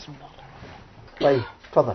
طيب تفضل.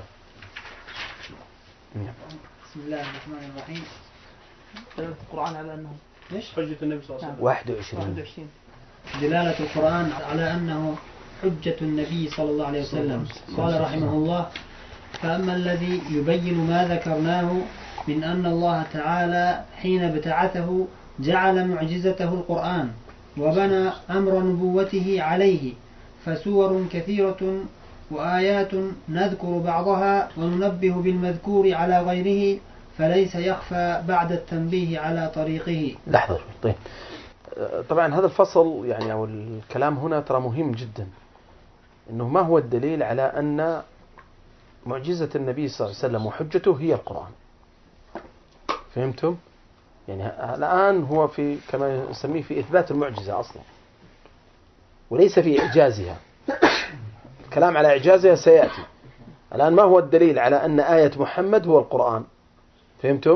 بسم الله الرحمن الرحيم. دلالة القرآن على أنه حجة النبي صلى الله عليه وسلم. 21. دلالة القرآن على أنه حجة النبي صلى الله عليه وسلم. قال رحمه الله: فأما الذي يبين ما ذكرناه من أن الله تعالى حين ابتعثه جعل معجزته القرآن وبنى أمر نبوته عليه، فسور كثيرة وآيات نذكر بعضها وننبه بالمذكور على غيره، فليس يخفى بعد التنبيه على طريقه. لحظة. طيب طبعا هذا الفصل يعني أو الكلام هنا ترى مهم جدا، إنه ما هو الدليل على أن معجزة النبي صلى الله عليه وسلم وحجته هي القرآن. فهمتم؟ يعني الآن هو في كما نسميه في إثبات المعجزة أصلا، وليس في إعجازها. الكلام على إعجازها سيأتي. الآن ما هو الدليل على أن آية محمد هو القرآن؟ فهمتم؟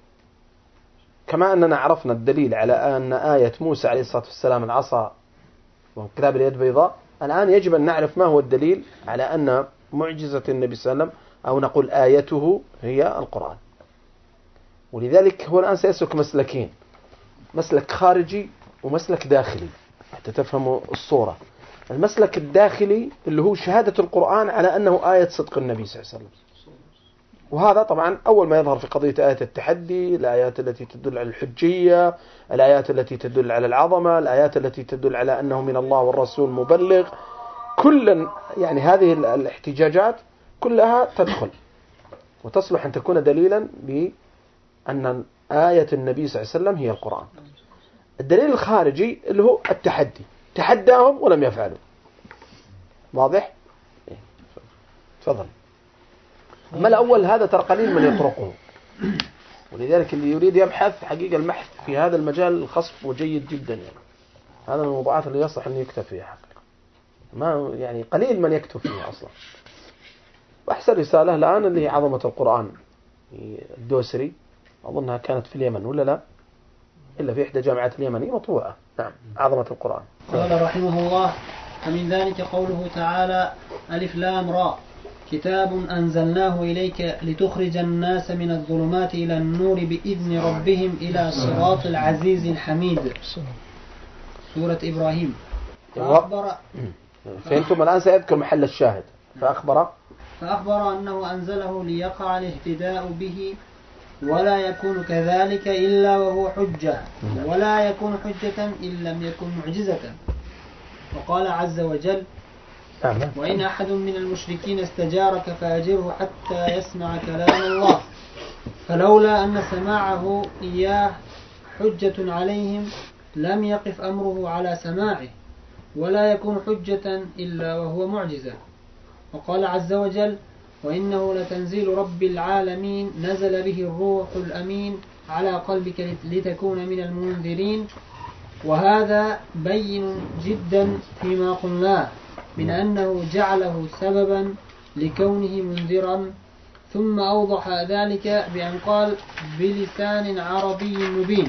كما أننا عرفنا الدليل على أن آية موسى عليه الصلاة والسلام العصا وكتاب اليد بيضاء، الآن يجب أن نعرف ما هو الدليل على أن معجزة النبي صلى الله عليه وسلم أو نقول آيته هي القرآن. ولذلك هو الآن سيسلك مسلكين، مسلك خارجي ومسلك داخلي حتى تفهموا الصورة. المسلك الداخلي اللي هو شهادة القرآن على أنه آية صدق النبي صلى الله عليه وسلم، وهذا طبعا أول ما يظهر في قضية آية التحدي، الآيات التي تدل على الحجية، الآيات التي تدل على العظمة، الآيات التي تدل على أنه من الله والرسول مبلغ. كل يعني هذه الاحتجاجات كلها تدخل وتصلح أن تكون دليلا بأن آية النبي صلى الله عليه وسلم هي القرآن. الدليل الخارجي اللي هو التحدي، تحداهم ولم يفعلوا. واضح؟ تفضل. أما الأول هذا ترى قليل من يطرقه، ولذلك اللي يريد يبحث حقيقة المحث في هذا المجال الخصب وجيد جدا يعني. هذا من الموضوعات اللي يصح أن يكتب فيها حقيقة. ما يعني قليل من يكتب فيها أصلا. وأحسن رسالة الآن اللي هي عظمة القرآن الدوسري، أظنها كانت في اليمن ولا لا؟ إلا في إحدى جامعات اليمنية مطبوعة. نعم، عظمة القرآن. قال رحمه الله: فمن ذلك قوله تعالى: ألف لام را كتاب أنزلناه إليك لتخرج الناس من الظلمات إلى النور بإذن ربهم إلى صراط العزيز الحميد. سورة إبراهيم. فأنتم الآن سيذكر محل الشاهد. فأخبر أنه أنزله ليقع الاهتداء به، ولا يكون كذلك إلا وهو حجة، ولا يكون حجة إن لم يكن معجزة. وقال عز وجل: وإن أحد من المشركين استجارك فأجره حتى يسمع كلام الله، فلولا أن سماعه إياه حجة عليهم لم يقف أمره على سماعه، ولا يكون حجة إلا وهو معجزة. وقال عز وجل: وإنه لتنزيل رب العالمين نزل به الروح الأمين على قلبك لتكون من المنذرين. وهذا بين جدا فيما قلناه من أنه جعله سببا لكونه منذرا، ثم أوضح ذلك بأن قال: بلسان عربي مبين.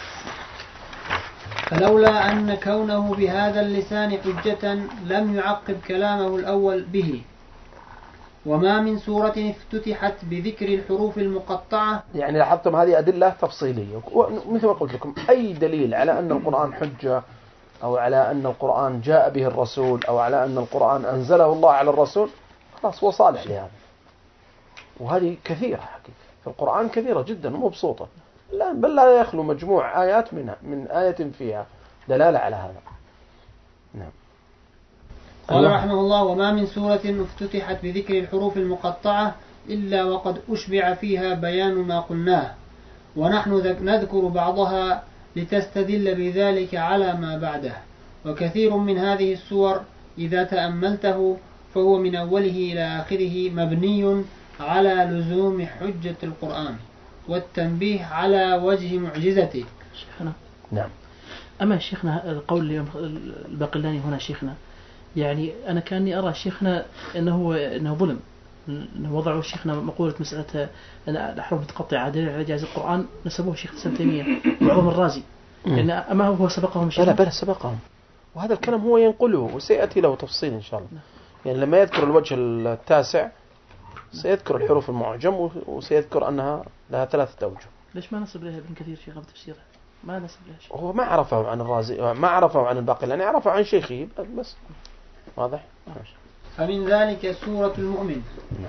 فلولا أن كونه بهذا اللسان حجة لم يعقب كلامه الأول به. وما من سورة افتتحت بذكر الحروف المقطعة. يعني لاحظتم هذه أدلة تفصيلية، ومثل ما قلت لكم أي دليل على أن القرآن حجة أو على أن القرآن جاء به الرسول أو على أن القرآن أنزله الله على الرسول خلاص هو صالح لهذا. وهذه كثيرة حقيقة في القرآن، كثيرة جدا ومبسوطة، بل لا يخلو مجموع آيات منها من آية فيها دلالة على هذا. نعم. قال رحمه الله: وما من سورة افتتحت بذكر الحروف المقطعة إلا وقد أشبع فيها بيان ما قلناه، ونحن نذكر بعضها لتستدل بذلك على ما بعده. وكثير من هذه السور إذا تأملته فهو من أوله إلى آخره مبني على لزوم حجة القرآن والتنبيه على وجه معجزته. شيخنا. نعم. أما شيخنا القول الباقلاني هنا شيخنا، يعني أنا كأني أرى شيخنا أنه ظلم، أنه وضعوا شيخنا مقولة مسألة الأحرف متقطعة دليل على جواز القرآن، نسبوه شيخ الإسلام تيمية وعظم الرازي، لأن أما هو سبقهم شيخ؟ لا سبقهم، وهذا الكلام هو ينقله وسيأتي له تفصيل إن شاء الله. يعني لما يذكر الوجه التاسع سيذكر الحروف المعجم وسيذكر أنها لها 3 أوجه. ليش ما نسب لها ابن كثير في غاب تفسيره؟ ما نسب لها شيء. هو ما عرفه عن الرازي، ما عرفه عن الباقلاني، عرفه عن شيخه بس. واضح؟ فمن ذلك سورة المؤمن.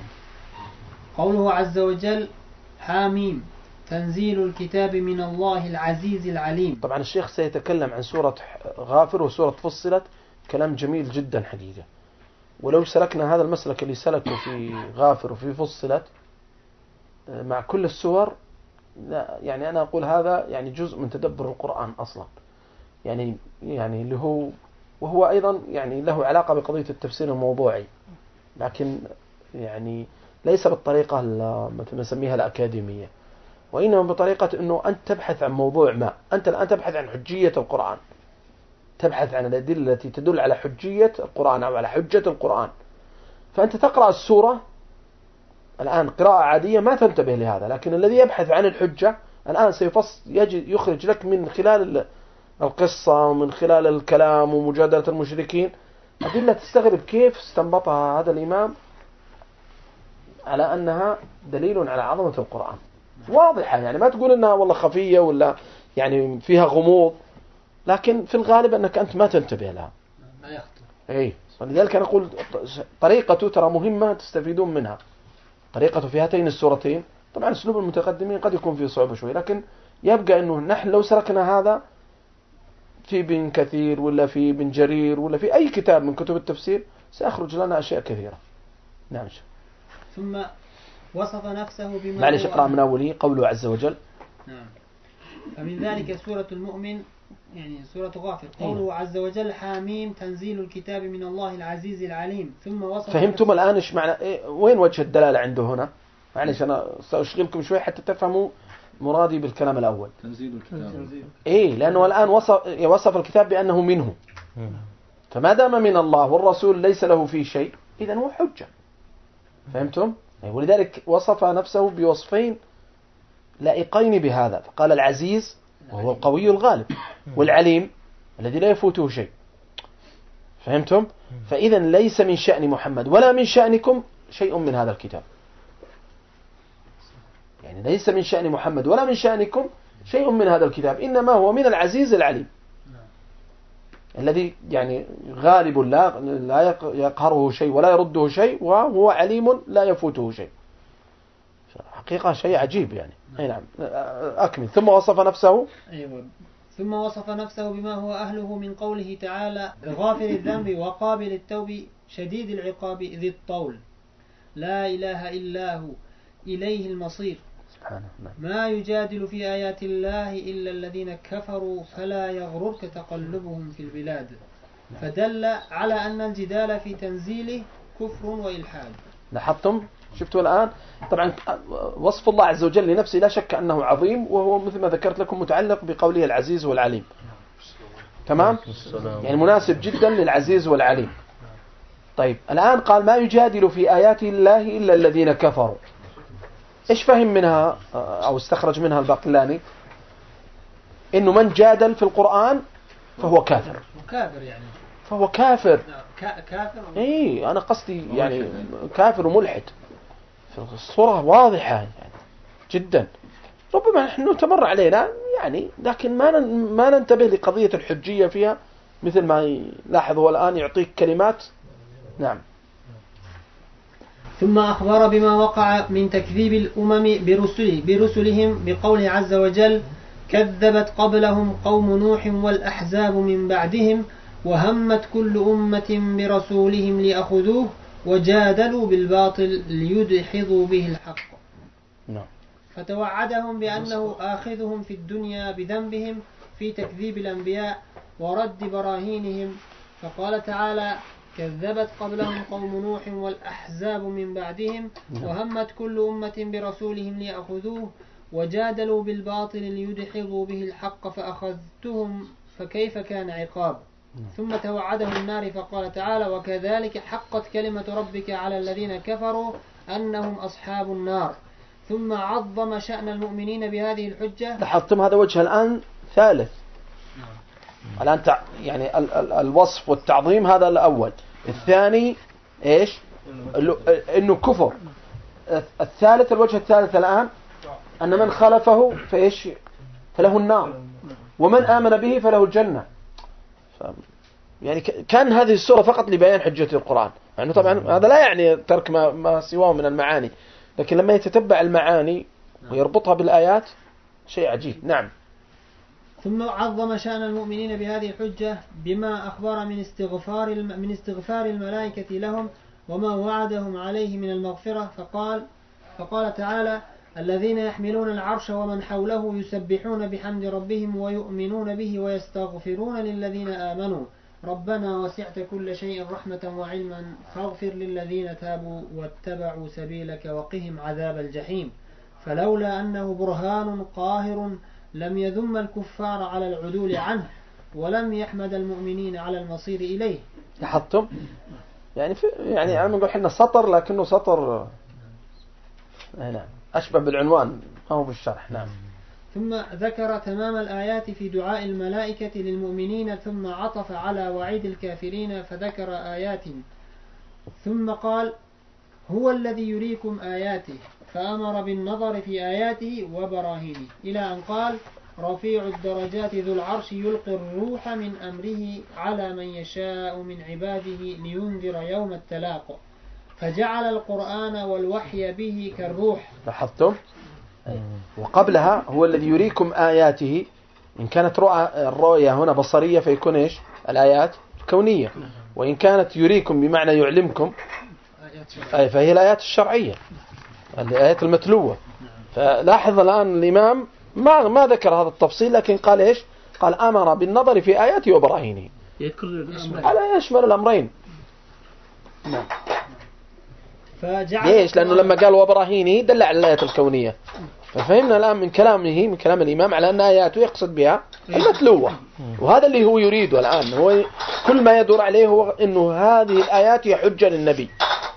قوله عز وجل حاميم تنزيل الكتاب من الله العزيز العليم. طبعا الشيخ سيتكلم عن سورة غافر وسورة فصلت، كلام جميل جدا حقيقة. ولو سلكنا هذا المسلك اللي سلكه في غافر وفي فصلت مع كل السور، يعني أنا أقول هذا يعني جزء من تدبر القرآن أصلا، يعني اللي هو وهو أيضا يعني له علاقة بقضية التفسير الموضوعي، لكن يعني ليس بالطريقة مثل ما نسميها الأكاديمية، وإنما بطريقة أنه أنت تبحث عن موضوع ما. أنت الآن تبحث عن حجية القرآن، تبحث عن الأدلة التي تدل على حجية القرآن أو على حجة القرآن. فأنت تقرأ السورة الآن قراءة عادية ما تنتبه لهذا، لكن الذي يبحث عن الحجة الآن يخرج لك من خلال القصة ومن خلال الكلام ومجادلة المشركين أدلة تستغرب كيف استنبطها هذا الإمام على أنها دليل على عظمة القرآن واضحة. يعني ما تقول أنها والله خفية ولا يعني فيها غموض، لكن في الغالب أنك أنت ما تنتبه لها، ما يخطر. أي ولذلك أنا أقول طريقته ترى مهمة تستفيدون منها. طريقته في هاتين السورتين، طبعا أسلوب المتقدمين قد يكون فيه صعوبة شوي، لكن يبقى أنه نحن لو سركنا هذا في ابن كثير ولا في ابن جرير ولا في أي كتاب من كتب التفسير سيخرج لنا أشياء كثيرة. نعم. ثم وصف نفسه بما معلش اقرأ من أوله قوله عز وجل. نعم. فمن ذلك سورة المؤمن يعني سورة غافر. قوله عز وجل حاميم تنزيل الكتاب من الله العزيز العليم. ثم وصف فهمتم الآن إيش معنى وين وجه الدلالة عنده هنا؟ معلش أنا سأشغلكم شوي حتى تفهموا مرادي بالكلام الأول. تنزيل الكتاب. إيه لأنه الآن وصف الكتاب بأنه منه، فما دام من الله والرسول ليس له فيه شيء إذن هو حجة. فهمتم؟ ولذلك وصف نفسه بوصفين لائقين بهذا، فقال العزيز وهو القوي الغالب، والعليم الذي لا يفوته شيء. فهمتم؟ فإذا ليس من شأن محمد ولا من شأنكم شيء من هذا الكتاب، يعني ليس من شأن محمد ولا من شأنكم شيء من هذا الكتاب، إنما هو من العزيز العليم الذي يعني غالب لا يقهره شيء ولا يرده شيء، وهو عليم لا يفوته شيء. حقيقة شيء عجيب يعني. أي نعم أكمل. ثم وصف نفسه. أيوة. ثم وصف نفسه بما هو أهله من قوله تعالى غافر الذنب وقابل التوب شديد العقاب ذي الطول لا إله إلا هو إليه المصير سبحانه. ما يجادل في آيات الله إلا الذين كفروا فلا يغررك تقلبهم في البلاد. فدل على أن الجدال في تنزيله كفر وإلحاد. لاحظتم؟ شفتوا الآن؟ طبعا وصف الله عز وجل لنفسه لا شك أنه عظيم، وهو مثل ما ذكرت لكم متعلق بقوله العزيز والعليم. تمام؟ يعني مناسب جدا للعزيز والعليم. طيب الآن قال ما يجادل في آيات الله إلا الذين كفروا. إيش فهم منها أو استخرج منها الباقلاني؟ إنه من جادل في القرآن فهو كافر. كافر يعني. فهو كافر. كافر. إيه أنا قصدي يعني كافر وملحد. الصورة واضحة يعني جدا. ربما نحن تمر علينا يعني، لكن ما ننتبه لقضية الحجية فيها، مثل ما لاحظوا الآن يعطيك كلمات. نعم. ثم أخبر بما وقع من تكذيب الأمم برسلهم بقوله عز وجل كذبت قبلهم قوم نوح والأحزاب من بعدهم وهمت كل أمة برسولهم ليأخذوه وجادلوا بالباطل ليدحضوا به الحق. فتوعدهم بأنه آخذهم في الدنيا بذنبهم في تكذيب الأنبياء ورد براهينهم. فقال تعالى كذبت قبلهم قوم نوح والأحزاب من بعدهم وهمت كل أمة برسولهم ليأخذوه وجادلوا بالباطل ليدحضوا به الحق فأخذتهم فكيف كان عقاب. ثم توعدهم النار فقال تعالى وكذلك حقت كلمة ربك على الذين كفروا أنهم أصحاب النار. ثم عظم شأن المؤمنين بهذه الحجة. لاحظتم هذا وجه الآن ثالث. الآن يعني الوصف والتعظيم هذا الأول. الثاني إيش؟ إنه كفر. الثالث، الوجه الثالث الآن أن من خالفه فإيش؟ فله النار، ومن آمن به فله الجنة. يعني كان هذه السورة فقط لبيان حجة القرآن، يعني طبعا هذا لا يعني ترك ما سواه من المعاني، لكن لما يتتبع المعاني ويربطها بالآيات شيء عجيب. نعم. ثم عظم شأن المؤمنين بهذه الحجة بما أخبر من استغفار الملائكة لهم وما وعدهم عليه من المغفرة، فقال تعالى: الذين يحملون العرش ومن حوله يسبحون بحمد ربهم ويؤمنون به ويستغفرون للذين آمنوا ربنا وسعت كل شيء رحمة وعلما فاغفر للذين تابوا واتبعوا سبيلك وقهم عذاب الجحيم. فلولا أنه برهان قاهر لم يذم الكفار على العدول عنه ولم يحمد المؤمنين على المصير إليه. لاحظتم؟ يعني عم نقول حنا سطر لكنه سطر نعم أشبه بالعنوان ما هو بالشرح. نعم. ثم ذكر تمام الآيات في دعاء الملائكة للمؤمنين، ثم عطف على وعيد الكافرين فذكر آيات، ثم قال: هو الذي يريكم آياته، فأمر بالنظر في آياته وبراهينه، إلى أن قال: رفيع الدرجات ذو العرش يلقي الروح من أمره على من يشاء من عباده لينذر يوم التلاق، فجعل القرآن والوحي به كالروح. لاحظتم؟ وقبلها هو الذي يريكم آياته، إن كانت الرؤية هنا بصرية فيكون إيش؟ الآيات كونية، وإن كانت يريكم بمعنى يعلمكم فهي الآيات الشرعية، الآيات المتلوة. فلاحظ الآن الإمام ما ذكر هذا التفصيل، لكن قال إيش؟ قال أمر بالنظر في آياته وبراهينه، على يشمل الأمرين. نعم. ليش؟ لأنه لما قال وبراهينه دل على الآيات الكونية، ففهمنا الآن من كلامه، من كلام الإمام، على أن آياته يقصد بها المتلوة، وهذا اللي هو يريده الآن. هو كل ما يدور عليه هو أنه هذه الآيات هي حجة للنبي.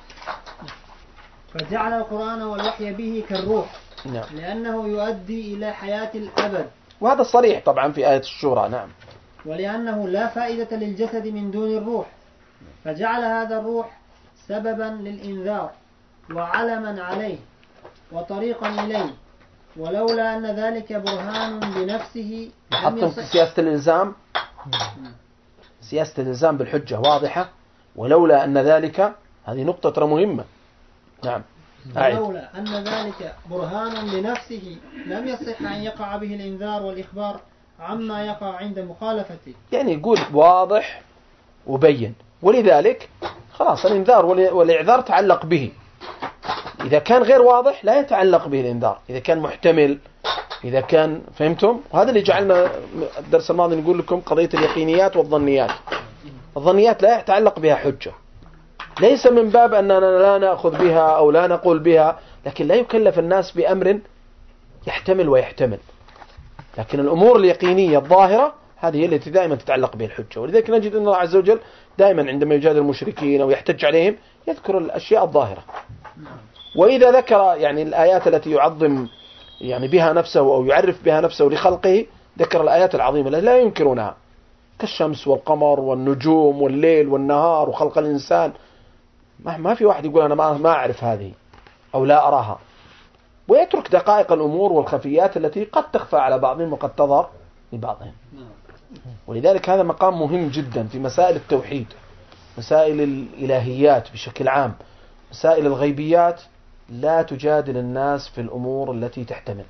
فجعل القرآن والوحي به كالروح. نعم. لأنه يؤدي إلى حياة الأبد، وهذا صريح طبعا في آية الشورى. نعم. ولأنه لا فائدة للجسد من دون الروح، فجعل هذا الروح سببا للإنذار وعلما عليه وطريقا إليه، ولولا أن ذلك برهان بنفسه. حطم في سياسة الإلزام، سياسة الإلزام بالحجة واضحة، ولولا أن ذلك، هذه نقطة مهمة. نعم. ولولا أن ذلك برهان بنفسه لم يصح أن يقع به الإنذار والإخبار عما يقع عند مخالفته. يعني يقول واضح وبين، ولذلك خلاص الإنذار والإعذار تعلق به. إذا كان غير واضح لا يتعلق به الإنذار، إذا كان محتمل، إذا كان، فهمتم؟ وهذا اللي جعلنا الدرس الماضي نقول لكم قضية اليقينيات والظنيات. الظنيات لا يتعلق بها حجة، ليس من باب أننا لا نأخذ بها أو لا نقول بها، لكن لا يكلف الناس بأمر يحتمل ويحتمل. لكن الأمور اليقينية الظاهرة هذه هي التي دائما تتعلق به الحجة. ولذلك نجد أن الله عز وجل دائما عندما يجادل المشركين أو يحتج عليهم يذكر الأشياء الظاهرة، وإذا ذكر يعني الآيات التي يعظم يعني بها نفسه أو يعرف بها نفسه لخلقه ذكر الآيات العظيمة التي لا ينكرونها، كالشمس والقمر والنجوم والليل والنهار وخلق الإنسان. ما في واحد يقول أنا ما أعرف هذه أو لا أراها، ويترك دقائق الأمور والخفيات التي قد تخفى على بعضهم وقد تظهر لبعضهم. ولذلك هذا مقام مهم جدا في مسائل التوحيد، مسائل الإلهيات بشكل عام، مسائل الغيبيات. لا تجادل الناس في الأمور التي تحتمل،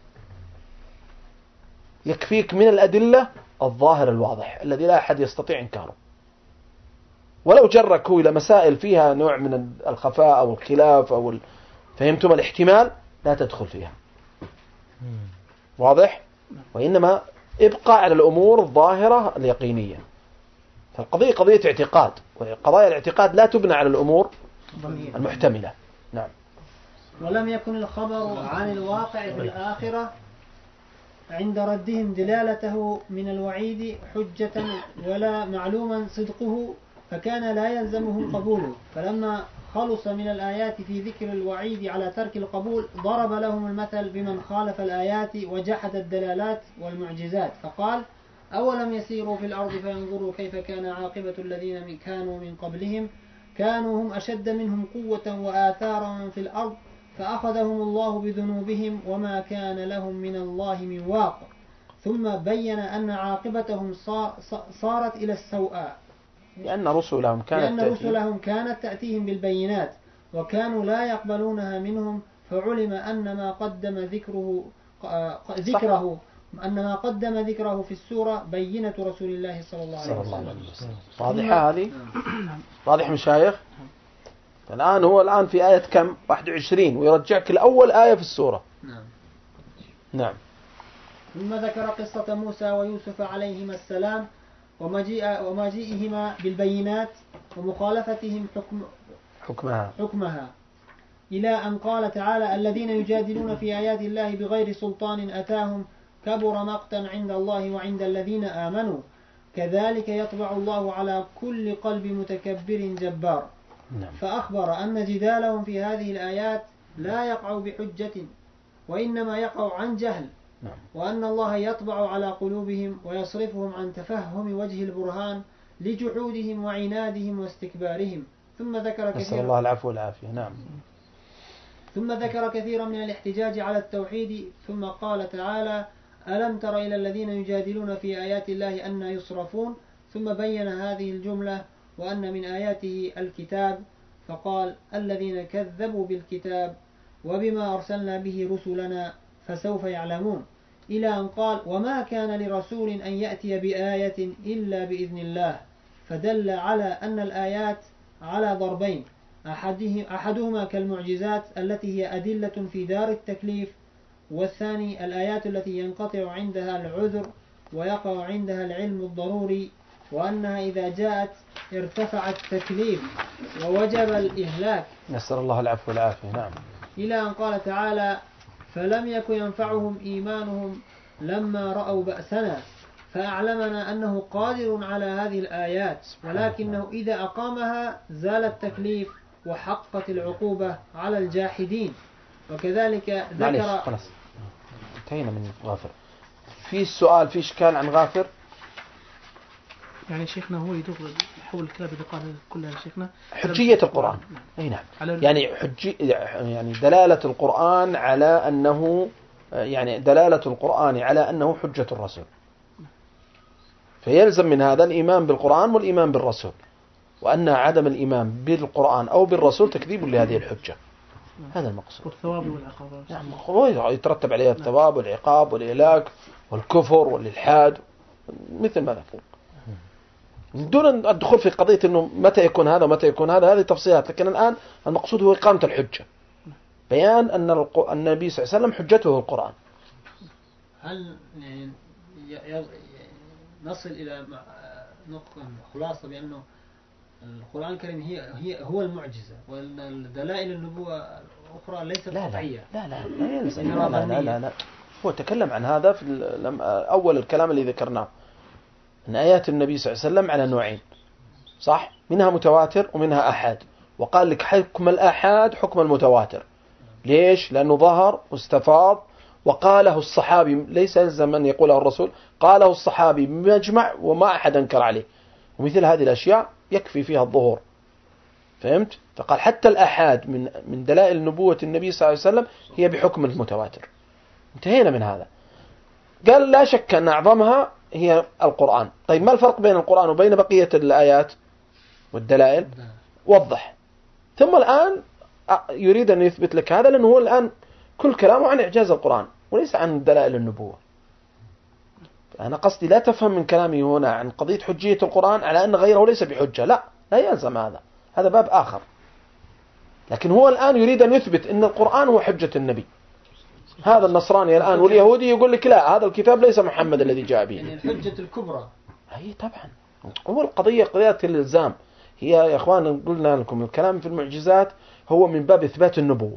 يكفيك من الأدلة الظاهر الواضح الذي لا أحد يستطيع إنكاره. ولو جرك هو إلى مسائل فيها نوع من الخفاء أو الخلاف أو فهمتم الاحتمال، لا تدخل فيها. واضح؟ وإنما ابقى على الأمور الظاهرة اليقينية. فالقضية قضية اعتقاد، وقضايا الاعتقاد لا تبنى على الأمور المحتملة. نعم. ولم يكن الخبر عن الواقع في الآخرة عند ردهم دلالته من الوعيد حجة ولا معلوما صدقه، فكان لا يلزمهم قبوله. فلما خلص من الآيات في ذكر الوعيد على ترك القبول ضرب لهم المثل بمن خالف الآيات وجحد الدلالات والمعجزات، فقال: أولم يسيروا في الأرض فينظروا كيف كان عاقبة الذين كانوا من قبلهم كانوا هم أشد منهم قوة وآثارا في الأرض فأخذهم الله بذنوبهم وما كان لهم من الله من واق. ثم بين أن عاقبتهم صارت إلى السوء لأن رسلهم كانت تأتيهم بالبينات وكانوا لا يقبلونها منهم، فعلم أن ما قدم ذكره في السورة بينة رسول الله صلى الله عليه وسلم. واضحة هذه؟ واضح مشايخ؟ الآن هو في آية كم؟ 21 ويرجعك الأول آية في السورة. نعم. ثم ذكر قصة موسى ويوسف عليهما السلام ومجيئهما بالبينات ومخالفتهم حكمها إلى أن قال تعالى: الذين يجادلون في آيات الله بغير سلطان أتاهم كبر مقتا عند الله وعند الذين آمنوا كذلك يطبع الله على كل قلب متكبر جبار. فأخبر أن جدالهم في هذه الآيات لا يقع بحجة وإنما يقع عن جهل، وأن الله يطبع على قلوبهم ويصرفهم عن تفهم وجه البرهان لجحودهم وعنادهم واستكبارهم. ثم ذكر نسأل الله العفو والعافية. نعم. ثم ذكر كثيرا من الاحتجاج على التوحيد، ثم قال تعالى: ألم تر إلى الذين يجادلون في آيات الله أن يصرفون، ثم بين هذه الجملة وأن من آياته الكتاب، فقال: الذين كذبوا بالكتاب وبما أرسلنا به رسلنا فسوف يعلمون، إلى أن قال: وما كان لرسول أن يأتي بآية إلا بإذن الله، فدل على أن الآيات على ضربين، أحدهما كالمعجزات التي هي أدلة في دار التكليف، والثاني الآيات التي ينقطع عندها العذر ويقع عندها العلم الضروري، وأنها إذا جاءت ارتفع التكليف ووجب الإهلاك. نسأل الله العفو والعافية. نعم. إلى أن قال تعالى: فلم يكن ينفعهم إيمانهم لما رأوا بأسنا، فأعلمنا أنه قادر على هذه الآيات، ولكنه إذا أقامها زال التكليف وحقت العقوبة على الجاحدين. وكذلك ذكر خلاص انتهينا من غافر. في سؤال، في إشكال عن غافر؟ يعني شيخنا هو يدور حول الكلام اللي قال كلها شيخنا حجية القرآن. أي نعم. يعني دلالة القرآن على أنه حجة الرسول، فيلزم من هذا الإيمان بالقرآن والإيمان بالرسول، وأن عدم الإيمان بالقرآن أو بالرسول تكذيب لهذه الحجة. هذا المقصود. والثواب والعقاب. نعم، يترتب عليها الثواب والعقاب والإهلاك والكفر والإلحاد مثل ما ذكر، دون الدخول في قضية أنه متى يكون هذا ومتى يكون هذا، هذه تفصيلات. لكن الآن المقصود هو إقامة الحجة، بيان أن النبي صلى الله عليه وسلم حجته القرآن. هل نصل إلى خلاصة بأنه القرآن الكريم هو المعجزة، والدلائل النبوة الأخرى ليست قطعية؟ لا هو تكلم عن هذا في أول الكلام اللي ذكرناه، أن آيات النبي صلى الله عليه وسلم على نوعين، صح؟ منها متواتر ومنها أحاد، وقال لك حكم الأحاد حكم المتواتر. ليش؟ لأنه ظهر واستفاض وقاله الصحابي، ليس يلزم أن يقوله الرسول، قاله الصحابي بمجمع وما أحد أنكر عليه، ومثل هذه الأشياء يكفي فيها الظهور. فهمت؟ فقال حتى الأحاد من دلائل نبوة النبي صلى الله عليه وسلم هي بحكم المتواتر. انتهينا من هذا. قال لا شك أن أعظمها هي القرآن. طيب ما الفرق بين القرآن وبين بقية الآيات والدلائل؟ وضح. ثم الآن يريد أن يثبت لك هذا، لأنه هو الآن كل كلامه عن إعجاز القرآن وليس عن دلائل النبوة. أنا قصدي لا تفهم من كلامي هنا عن قضية حجية القرآن على أن غيره ليس بحجة، لا يلزم هذا باب آخر. لكن هو الآن يريد أن يثبت أن القرآن هو حجة النبي. هذا النصراني الآن واليهودي يقول لك لا، هذا الكتاب ليس محمد الذي جاء به. يعني الحجة الكبرى. هي طبعا هو القضية قضية الإلزام. هي يا إخوان قلنا لكم الكلام في المعجزات هو من باب إثبات النبوة.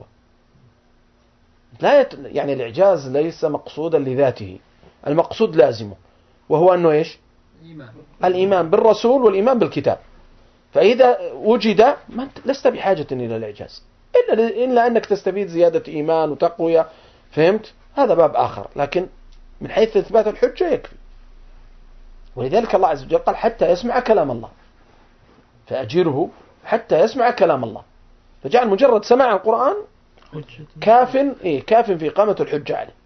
يعني الإعجاز ليس مقصودا لذاته، المقصود لازمه، وهو أنه إيش؟ الإيمان بالرسول والإيمان بالكتاب. فإذا وجد لست بحاجة إلى الإعجاز إلا أنك تستفيد زيادة إيمان وتقوية. فهمت؟ هذا باب آخر، لكن من حيث إثبات الحجة يكفي. ولذلك الله عز وجل قال حتى يسمع كلام الله فأجره حتى يسمع كلام الله، فجعل مجرد سماع القرآن كاف في إقامة الحجة عليه.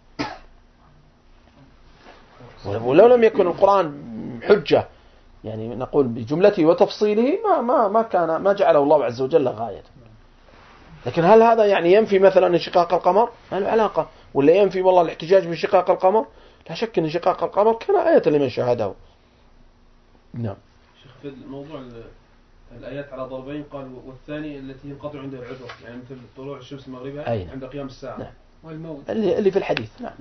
ولو لم يكن القرآن حجة يعني نقول بجملته وتفصيله ما جعله الله عز وجل غاية. لكن هل هذا يعني ينفي مثلا انشقاق القمر؟ ما له علاقة. ولا ينفي والله الاحتجاج بانشقاق القمر؟ لا شك ان انشقاق القمر كان آية لمن شاهده. نعم. شيخ في الموضوع الآيات على ضربين قال والثاني التي ينقطع عند العذر يعني مثل طلوع الشمس مغربها عند قيام الساعة. نعم. والموت اللي في الحديث. نعم.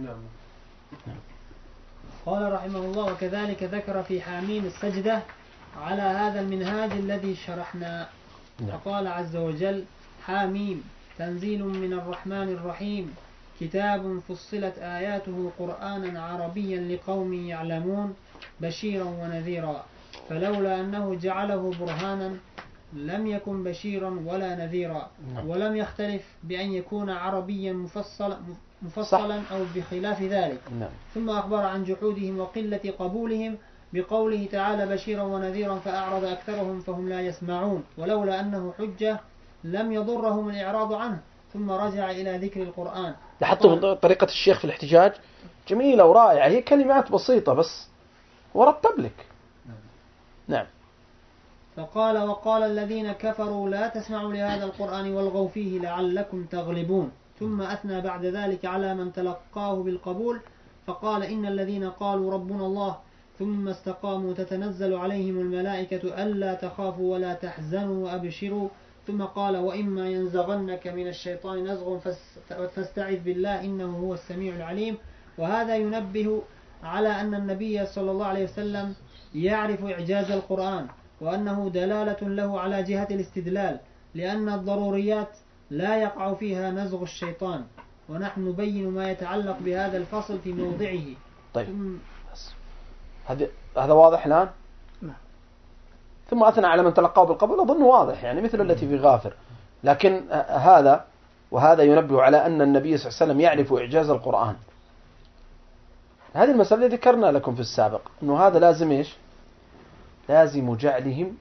قال رحمه الله وكذلك ذكر في حاميم السجدة على هذا المنهاج الذي شرحنا. فقال عز وجل حاميم تنزيل من الرحمن الرحيم كتاب فصلت آياته قرآنا عربيا لقوم يعلمون بشيرا ونذيرا فلولا أنه جعله برهانا لم يكن بشيرا ولا نذيرا ولم يختلف بأن يكون عربيا مفصلا أو بخلاف ذلك. ثم أخبر عن جحودهم وقلة قبولهم بقوله تعالى بشيرا ونذيرا فأعرض أكثرهم فهم لا يسمعون ولولا أنه حجة لم يضرهم الإعراض عنه. ثم رجع إلى ذكر القرآن. لاحظتوا طريقة الشيخ في الاحتجاج جميلة ورائعة، هي كلمات بسيطة بس ورتب لك. نعم. فقال وقال الذين كفروا لا تسمعوا لهذا القرآن والغوا فيه لعلكم تغلبون. ثم أثنى بعد ذلك على من تلقاه بالقبول فقال إن الذين قالوا ربنا الله ثم استقاموا تتنزل عليهم الملائكة ألا تخافوا ولا تحزنوا وأبشروا. ثم قال وإما ينزغنك من الشيطان نزغ فاستعذ بالله إنه هو السميع العليم. وهذا ينبه على أن النبي صلى الله عليه وسلم يعرف إعجاز القرآن وأنه دلالة له على جهة الاستدلال لأن الضروريات لا يقع فيها نزغ الشيطان. ونحن نبين ما يتعلق بهذا الفصل في موضعه. طيب هذا واضح الآن؟ ثم أثنى على من تلقاه بالقبول أظن واضح يعني مثل التي في غافر. لكن وهذا ينبه على أن النبي صلى الله عليه وسلم يعرف إعجاز القرآن. هذه المسألة ذكرنا لكم في السابق أنه هذا لازم إيش؟ لازم جعلهم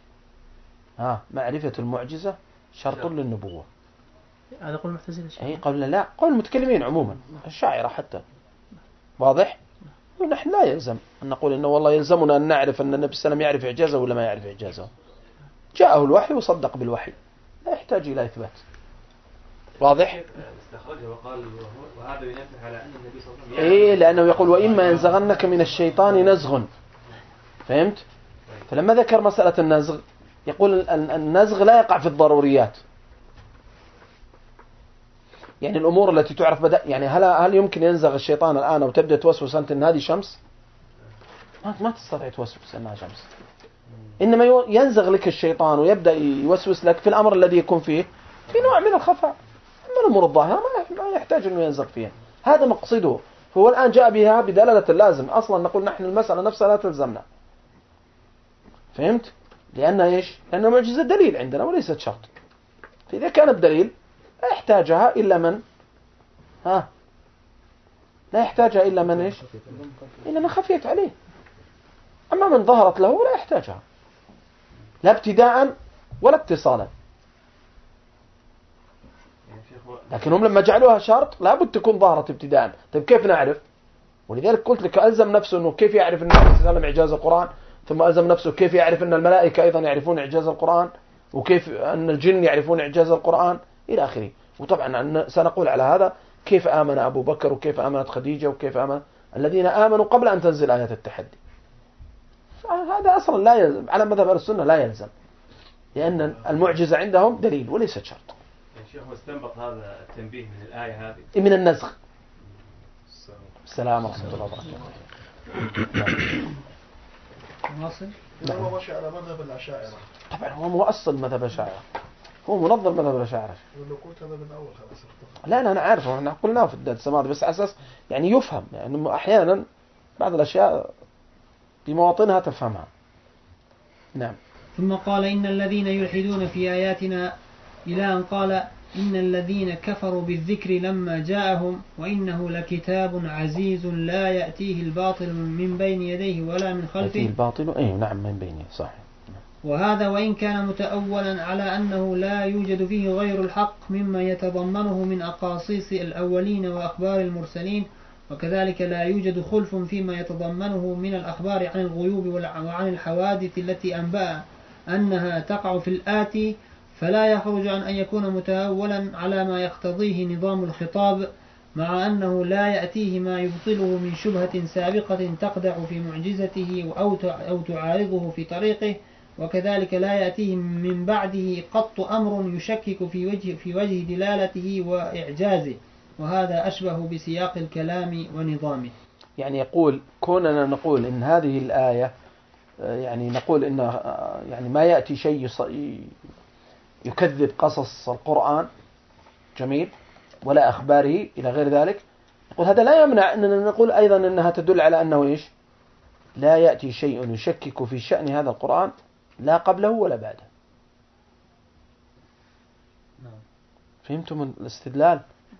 معرفة المعجزة شرط للنبوة. هذا قول المعتزلة. أي قول لا قول المتكلمين عموما الشاعرة حتى. واضح؟ ونحن لا يلزم أن نقول إنه والله يلزمنا أن نعرف أن النبي صلى الله عليه وسلم يعرف إعجازه ولا ما يعرف إعجازه. جاءه الوحي وصدق بالوحي لا يحتاج إلى إثبات. واضح؟ استخرجه وقال وهذا ينبه على أن النبي صلى الله عليه وسلم لأنه يقول وإما ينزغنك من الشيطان نزغ. فهمت؟ فلما ذكر مسألة النزغ يقول النزغ لا يقع في الضروريات يعني الأمور التي تعرف بدأ يعني هل يمكن ينزغ الشيطان الآن وتبدأ توسوس أنت أن هذه شمس؟ ما تستطيع توسوس أنها شمس. إنما ينزغ لك الشيطان ويبدأ يوسوس لك في الأمر الذي يكون فيه في نوع من الخفاء. أما الأمور الظاهرة ما يحتاج أنه ينزغ فيها. هذا مقصده. فهو الآن جاء بها بدلالة اللازم. أصلا نقول نحن المسألة نفسها لا تلزمنا. فهمت؟ لأن إيش؟ لأن المعجزة دليل عندنا وليست شرط. فإذا كان الدليل لا يحتاجها إلا من لا يحتاجها إلا من إيش؟ إلا من خفيت عليه. أما من ظهرت له لا يحتاجها لا ابتداء ولا اتصالا. لكن هم لما جعلوها شرط لابد تكون ظهرت ابتداء. طيب كيف نعرف؟ ولذلك قلت لك ألزم نفسه أنه كيف يعرف أن النبي صلى الله عليه وسلم إعجاز القرآن، ثم ألزم نفسه كيف يعرف أن الملائكة أيضا يعرفون إعجاز القرآن، وكيف أن الجن يعرفون إعجاز القرآن إلى آخره. وطبعا سنقول على هذا كيف آمن أبو بكر وكيف آمنت خديجة وكيف آمن الذين آمنوا قبل أن تنزل آيات التحدي. هذا أصلا لا يلزم على مذهب أهل السنة لا يلزم لأن المعجزة عندهم دليل وليست شرط. يا شيخ واستنبط هذا التنبيه من الآية هذه من النزغ. السلام ورحمة الله وبركاته. واصل. هو ماشي على مذهب الأشاعرة. طبعا هو مؤصل مذهب الأشاعرة. هو منظر مذهب الأشاعرة. لو قلت هذا من أول خلاص اختفى. لا أنا عارفه احنا قلناه في الدرس الماضي بس أساس يعني يفهم يعني أحيانا بعض الأشياء بمواطنها تفهمها. نعم. ثم قال إن الذين يلحدون في آياتنا إلى أن قال إن الذين كفروا بالذكر لما جاءهم وإنه لكتاب عزيز لا يأتيه الباطل من بين يديه ولا من خلفه. يأتيه الباطل نعم من بينه صحيح. وهذا وإن كان متأولا على أنه لا يوجد فيه غير الحق مما يتضمنه من أقاصيص الأولين وأخبار المرسلين، وكذلك لا يوجد خلف فيما يتضمنه من الأخبار عن الغيوب وعن الحوادث التي أنبأ أنها تقع في الآتي، فلا يخرج عن أن يكون متأولا على ما يقتضيه نظام الخطاب، مع أنه لا يأتيه ما يبطله من شبهة سابقة تقدح في معجزته أو تعارضه في طريقه، وكذلك لا يأتيه من بعده قط أمر يشكك في وجه دلالته وإعجازه، وهذا أشبه بسياق الكلام ونظامه. يعني يقول كوننا نقول إن هذه الآية يعني نقول إن يعني ما يأتي شيء يكذب قصص القرآن جميل ولا أخباره إلى غير ذلك، يقول هذا لا يمنع أننا نقول أيضا أنها تدل على أنه إيش؟ لا يأتي شيء يشكك في شأن هذا القرآن لا قبله ولا بعده. فهمتم الاستدلال؟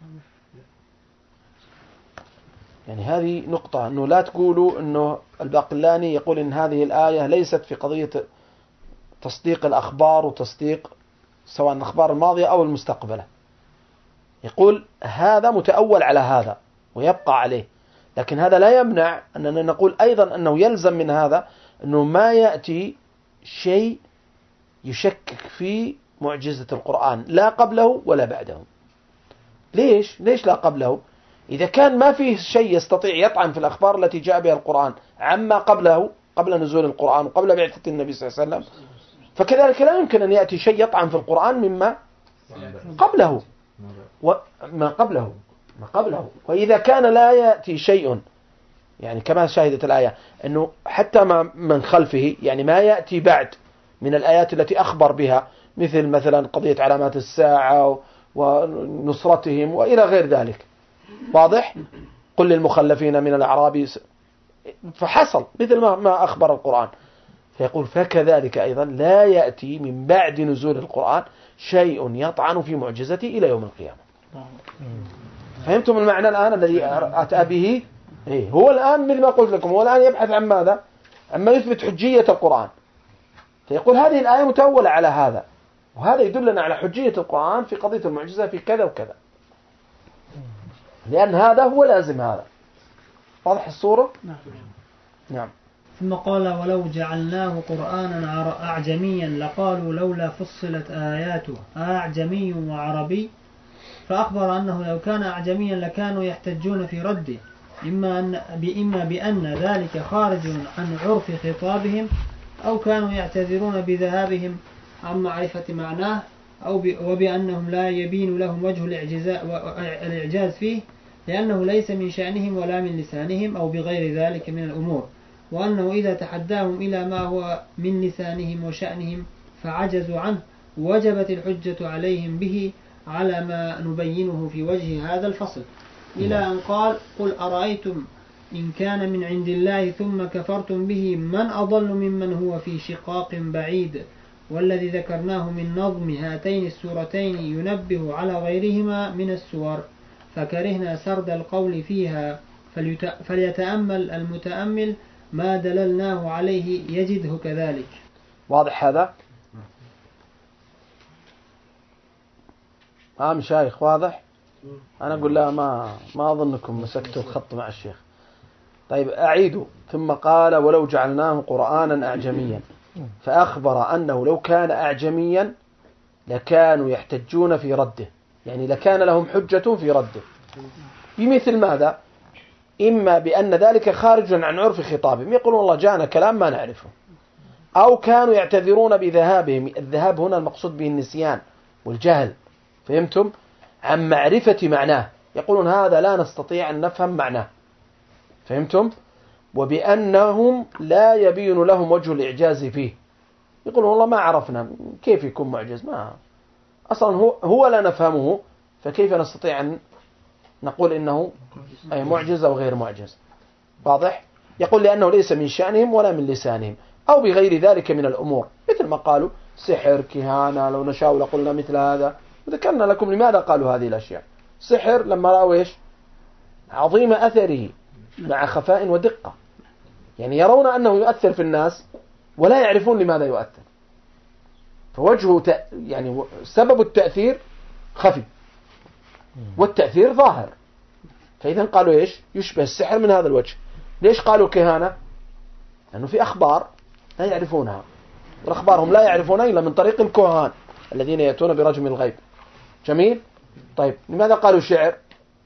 يعني هذه نقطة، أنه لا تقولوا أنه الباقلاني يقول إن هذه الآية ليست في قضية تصديق الأخبار وتصديق سواء الأخبار الماضية أو المستقبلة، يقول هذا متأول على هذا ويبقى عليه، لكن هذا لا يمنع أننا نقول أيضا أنه يلزم من هذا أنه ما يأتي شيء يشكك في معجزة القرآن لا قبله ولا بعده. ليش لا قبله؟ إذا كان ما فيه شيء يستطيع يطعن في الأخبار التي جاء بها القرآن عما قبله قبل نزول القرآن وقبل بعثة النبي صلى الله عليه وسلم، فكذلك لا يمكن أن يأتي شيء يطعن في القرآن مما قبله ما قبله. وإذا كان لا يأتي شيء يعني كما شاهدت الآية أنه حتى من خلفه يعني ما يأتي بعد من الآيات التي أخبر بها مثلا قضية علامات الساعة ونصرتهم وإلى غير ذلك، واضح؟ قل للمخلفين من الأعراب، فحصل مثل ما أخبر القرآن. فيقول فكذلك أيضا لا يأتي من بعد نزول القرآن شيء يطعن في معجزته إلى يوم القيامة. فهمتم المعنى الآن الذي أتى به؟ هو الآن مثل ما قلت لكم هو الآن يبحث عن ماذا؟ عما يثبت حجية القرآن. فيقول هذه الآية متأولة على هذا، وهذا يدلنا على حجية القرآن في قضية المعجزة في كذا وكذا، لأن هذا هو لازم هذا. واضح الصورة؟ نعم. ثم قال ولو جعلناه قرآنا أعجميا لقالوا لولا فصلت آياته أعجمي وعربي، فأخبر أنه لو كان أعجميا لكانوا يحتجون في رده، إما بأن ذلك خارج عن عرف خطابهم، أو كانوا يعتذرون بذهابهم عن معرفة معناه، وبأنهم لا يبين لهم وجه الإعجاز فيه لأنه ليس من شأنهم ولا من لسانهم أو بغير ذلك من الأمور، وأنه إذا تحداهم إلى ما هو من لسانهم وشأنهم فعجزوا عنه وجبت الحجة عليهم به على ما نبينه في وجه هذا الفصل، إلى أن قال قل أرأيتم إن كان من عند الله ثم كفرتم به من أضل ممن هو في شقاق بعيد، والذي ذكرناه من نظم هاتين السورتين ينبه على غيرهما من السور، فكرهنا سرد القول فيها، فليتأمل المتأمل ما دللناه عليه يجده كذلك. واضح هذا؟ مشايخ واضح؟ أنا أقول لا ما أظنكم مسكتوا الخط مع الشيخ. طيب أعيدوا. ثم قال ولو جعلناه قرآنا أعجميا، فأخبر أنه لو كان أعجميا لكانوا يحتجون في رده، يعني لكان لهم حجة في رده بمثل ماذا؟ إما بأن ذلك خارج عن عرف خطابهم، يقولون والله جاءنا كلام ما نعرفه، أو كانوا يعتذرون بذهابهم، الذهاب هنا المقصود به النسيان والجهل، فهمتم؟ عن معرفة معناه، يقولون هذا لا نستطيع أن نفهم معناه، فهمتم؟ وبأنهم لا يبين لهم وجه الإعجاز فيه، يقولون والله ما عرفنا كيف يكون معجز، ما أصلا هو لا نفهمه، فكيف نستطيع أن نقول إنه أي معجز أو غير معجز؟ واضح؟ يقول لأنه ليس من شأنهم ولا من لسانهم أو بغير ذلك من الأمور، مثل ما قالوا سحر كهانة، لو نشاء لقلنا مثل هذا، وذكرنا لكم لماذا قالوا هذه الأشياء. سحر لما رأوا إيش؟ عظيم أثره مع خفاء ودقة، يعني يرون أنه يؤثر في الناس ولا يعرفون لماذا يؤثر، فوجهه يعني سبب التأثير خفي والتأثير ظاهر. فإذا قالوا إيش؟ يشبه السحر من هذا الوجه. ليش قالوا كهانة؟ لأنه في أخبار لا يعرفونها، والأخبار هم لا يعرفونها إلا من طريق الكهان الذين يأتون برجم الغيب. جميل. طيب لماذا قالوا شعر؟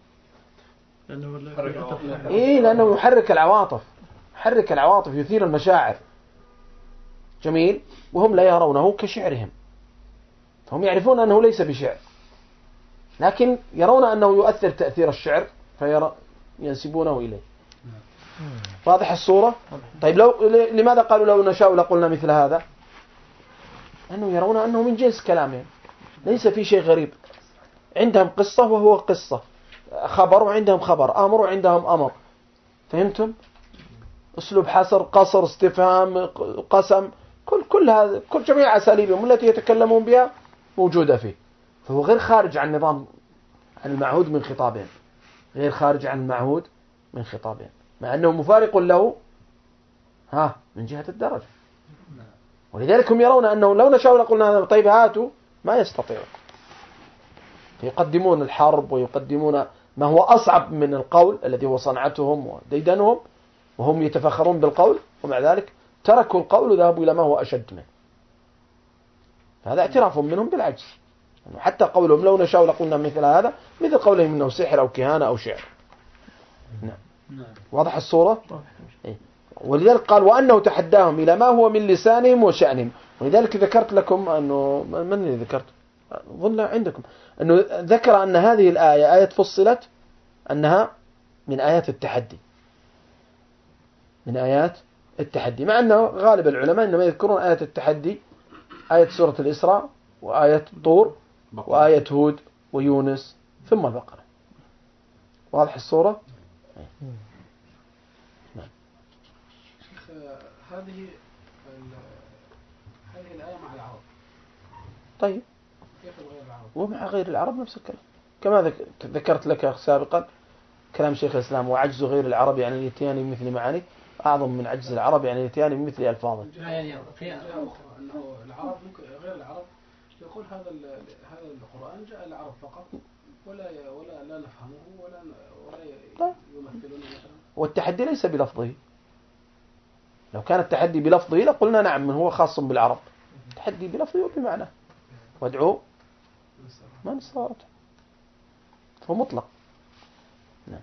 لأنه يحرك العواطف، يحرك العواطف، يثير المشاعر. جميل. وهم لا يرونه كشعرهم، فهم يعرفون أنه ليس بشعر، لكن يرون أنه يؤثر تأثير الشعر فينسبونه إليه. واضح الصورة؟ طيب لماذا قالوا لو نشاء لقلنا مثل هذا؟ لأنه يرون أنه من جنس كلامهم، ليس في شيء غريب. عندهم قصة وهو قصة، خبر وعندهم خبر، أمر وعندهم أمر. فهمتم؟ أسلوب حصر، قصر، استفهام، قسم، كل جميع أساليبهم التي يتكلمون بها موجودة فيه. فهو غير خارج عن نظام، عن المعهود من خطابهم، غير خارج عن المعهود من خطابهم، مع أنه مفارق له من جهة الدرجة. ولذلك هم يرون أنه لو نشاء لقلنا هذا، طيب هاتوا، ما يستطيعون. يقدمون الحرب ويقدمون ما هو أصعب من القول الذي هو صنعتهم وديدنهم، وهم يتفخرون بالقول، ومع ذلك تركوا القول وذهبوا إلى ما هو أشد منه. هذا اعتراف منهم بالعجز. يعني حتى قولهم لو نشاء لقلنا مثل هذا، مثل قولهم إنه سحر أو كهانة أو شعر. نعم. واضح الصورة؟ ولذلك قال وأنه تحداهم إلى ما هو من لسانهم وشأنهم. ولذلك ذكرت لكم أنه من اللي ذكرت؟ ظن عندكم أنه ذكر أن هذه الآية آية فصلت أنها من آيات التحدي، من آيات التحدي، مع أنه غالب العلماء إنما يذكرون آية التحدي آية سورة الإسراء وآية طور وآية هود ويونس ثم البقرة. واضح الصورة؟ شيخ هذه الآية مع العرب. طيب كيف غير العرب؟ ومع غير العرب نفس الكلام، كما ذكرت لك سابقا كلام شيخ الإسلام: وعجز غير العرب يعني الاتيان بمثل معاني أعظم من عجز العرب يعني الاتيان بمثل ألفاظ. يعني أنه العرب ممكن غير العرب يقول هذا القرآن جاء العرب فقط ولا لا نفهمه ولا يمثلونه مثلا. والتحدي ليس بلفظه. لو كان التحدي بلفظه لقلنا نعم من هو خاص بالعرب. التحدي بلفظه وبمعنى وادعوا من صارت، هو مطلق. نعم.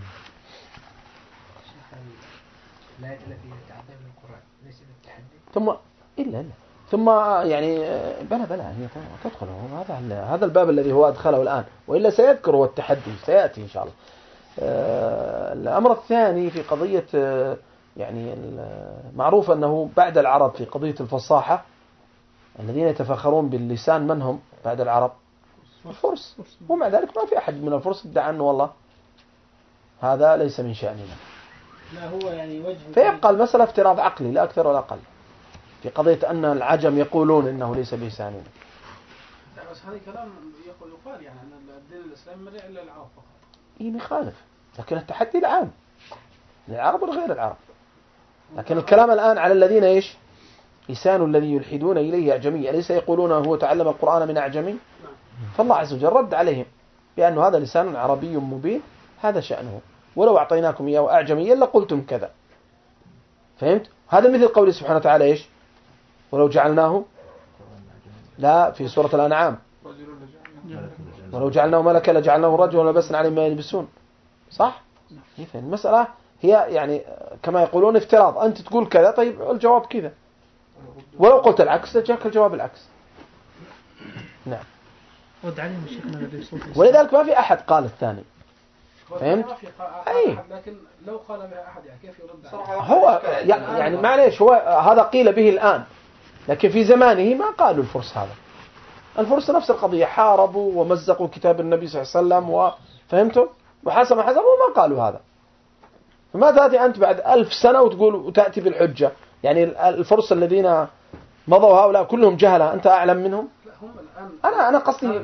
الآيات التي تعطي من القرآن ليس بالتحدي. ثم ثم يعني بلى هي تدخل. هذا الباب الذي هو أدخله الآن، وإلا سيذكر هو التحدي سيأتي إن شاء الله. الأمر الثاني في قضية يعني معروف أنه بعد العرب في قضية الفصاحة الذين يتفخرون باللسان من هم بعد العرب؟ الفرس. ومع ذلك ما في أحد من الفرس ادعى أنه والله هذا ليس من شأننا. لا هو يعني وجه. فيبقى المسألة افتراض عقلي لا أكثر ولا أقل في قضية أن العجم يقولون إنه ليس بلساننا. لا بس هذا كلام يقال يعني أن الدين الإسلامي مرجع إلى العرب فقط. مخالف، لكن التحدي العام للعرب وغير العرب. لكن الكلام الآن على الذين إيش؟ لسان الذي يلحدون إليه أعجمي، أليس يقولون هو تعلم القرآن من أعجمي؟ فالله عز وجل رد عليهم بأن هذا لسان عربي مبين، هذا شأنه، ولو أعطيناكم إياه أعجميا لقلتم كذا. فهمت؟ هذا مثل قوله سبحانه وتعالى إيش؟ ولو جعلناه، لا في سورة الأنعام، ولو جعلناه ملكا لجعلناه رجلا ولبسنا عليهم ما يلبسون. صح؟ المسألة هي يعني كما يقولون افتراض، أنت تقول كذا طيب الجواب كذا، ولو قلت العكس لجاك الجواب العكس. نعم. ولذلك ما في أحد قال الثاني. فهمت؟ أي. لكن لو قال بها أحد يعني كيف يرد؟ هو يعني معليش، هو هذا قيل به الآن، لكن في زمانه ما قالوا الفرس هذا. الفرس نفس القضية، حاربوا ومزقوا كتاب النبي صلى الله عليه وسلم وفهمتم؟ وحسب ما ما قالوا هذا. فما تأتي أنت بعد 1000 سنة وتقول وتأتي بالحجة؟ يعني الفرس الذين مضوا هؤلاء كلهم جهلة، أنت أعلم منهم؟ لا هم الآن أنا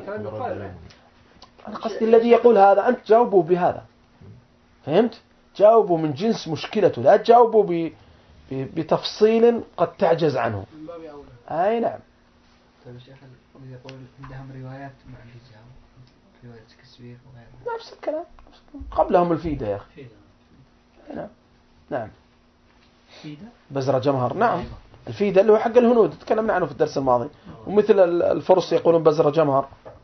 قصدي الذي يقول هذا أنت جاوبوا بهذا. فهمت؟ جاوبوا من جنس مشكلته، لا تجاوبوا بتفصيل قد تعجز عنه. أي نعم. طيب يا شيخ يقول عندهم روايات معجزة رواية شكسبير وغيرها نفس الكلام قبلهم الفيدة يا أخي. نعم بزرة جمهر. نعم الفيدة اللي هو حق الهنود تكلمنا عنه في الدرس الماضي. ومثل الفرس يقولون بزرة جمهر.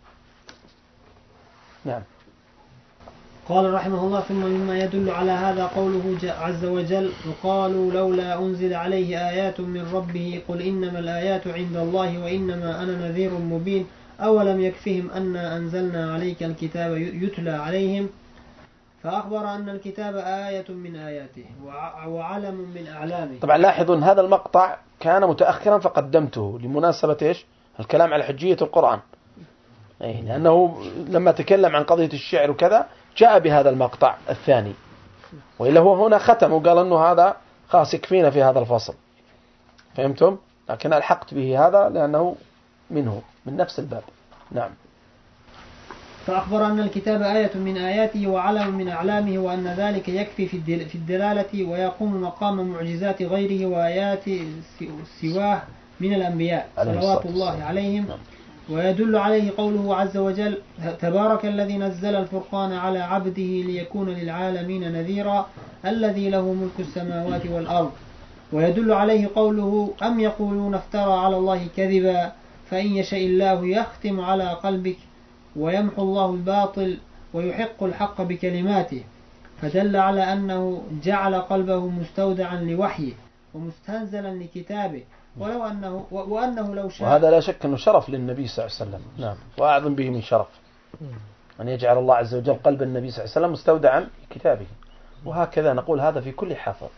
نعم. قال رحمه الله: ثم مما يدل على هذا قوله عز وجل: وقالوا لولا أنزل عليه آيات من ربه قل إنما الآيات عند الله وإنما أنا نذير مبين أولم يكفهم أنا أنزلنا عليك الكتاب يتلى عليهم. فأخبر أن الكتاب آية من آياته وعلم من أعلامه. طبعا لاحظوا أن هذا المقطع كان متأخرا فقدمته لمناسبة إيش؟ الكلام على حجية القرآن. لأنه لما تكلم عن قضية الشعر وكذا جاء بهذا المقطع الثاني، وإلا هو هنا ختم وقال أنه هذا خاص يكفينا في هذا الفصل. فهمتم؟ لكن ألحقت به هذا لأنه منه من نفس الباب. نعم. فأخبر أن الكتاب آية من آياته وعلم من أعلامه وأن ذلك يكفي في الدلالة ويقوم مقام معجزات غيره وآيات سواه من الأنبياء صلوات الله عليهم. ويدل عليه قوله عز وجل: تبارك الذي نزل الفرقان على عبده ليكون للعالمين نذيرا الذي له ملك السماوات والأرض. ويدل عليه قوله: أم يقولون افترى على الله كذبا فإن يشاء الله يختم على قلبك ويمحو الله الباطل ويحق الحق بكلماته. فدل على أنه جعل قلبه مستودعا لوحيه ومستنزلا لكتابه وأنه لو شاء. وهذا لا شك أنه شرف للنبي صلى الله عليه وسلم. نعم. وأعظم به من شرف أن يجعل الله عز وجل قلب النبي صلى الله عليه وسلم مستودعا لكتابه. وهكذا نقول هذا في كل حافظ.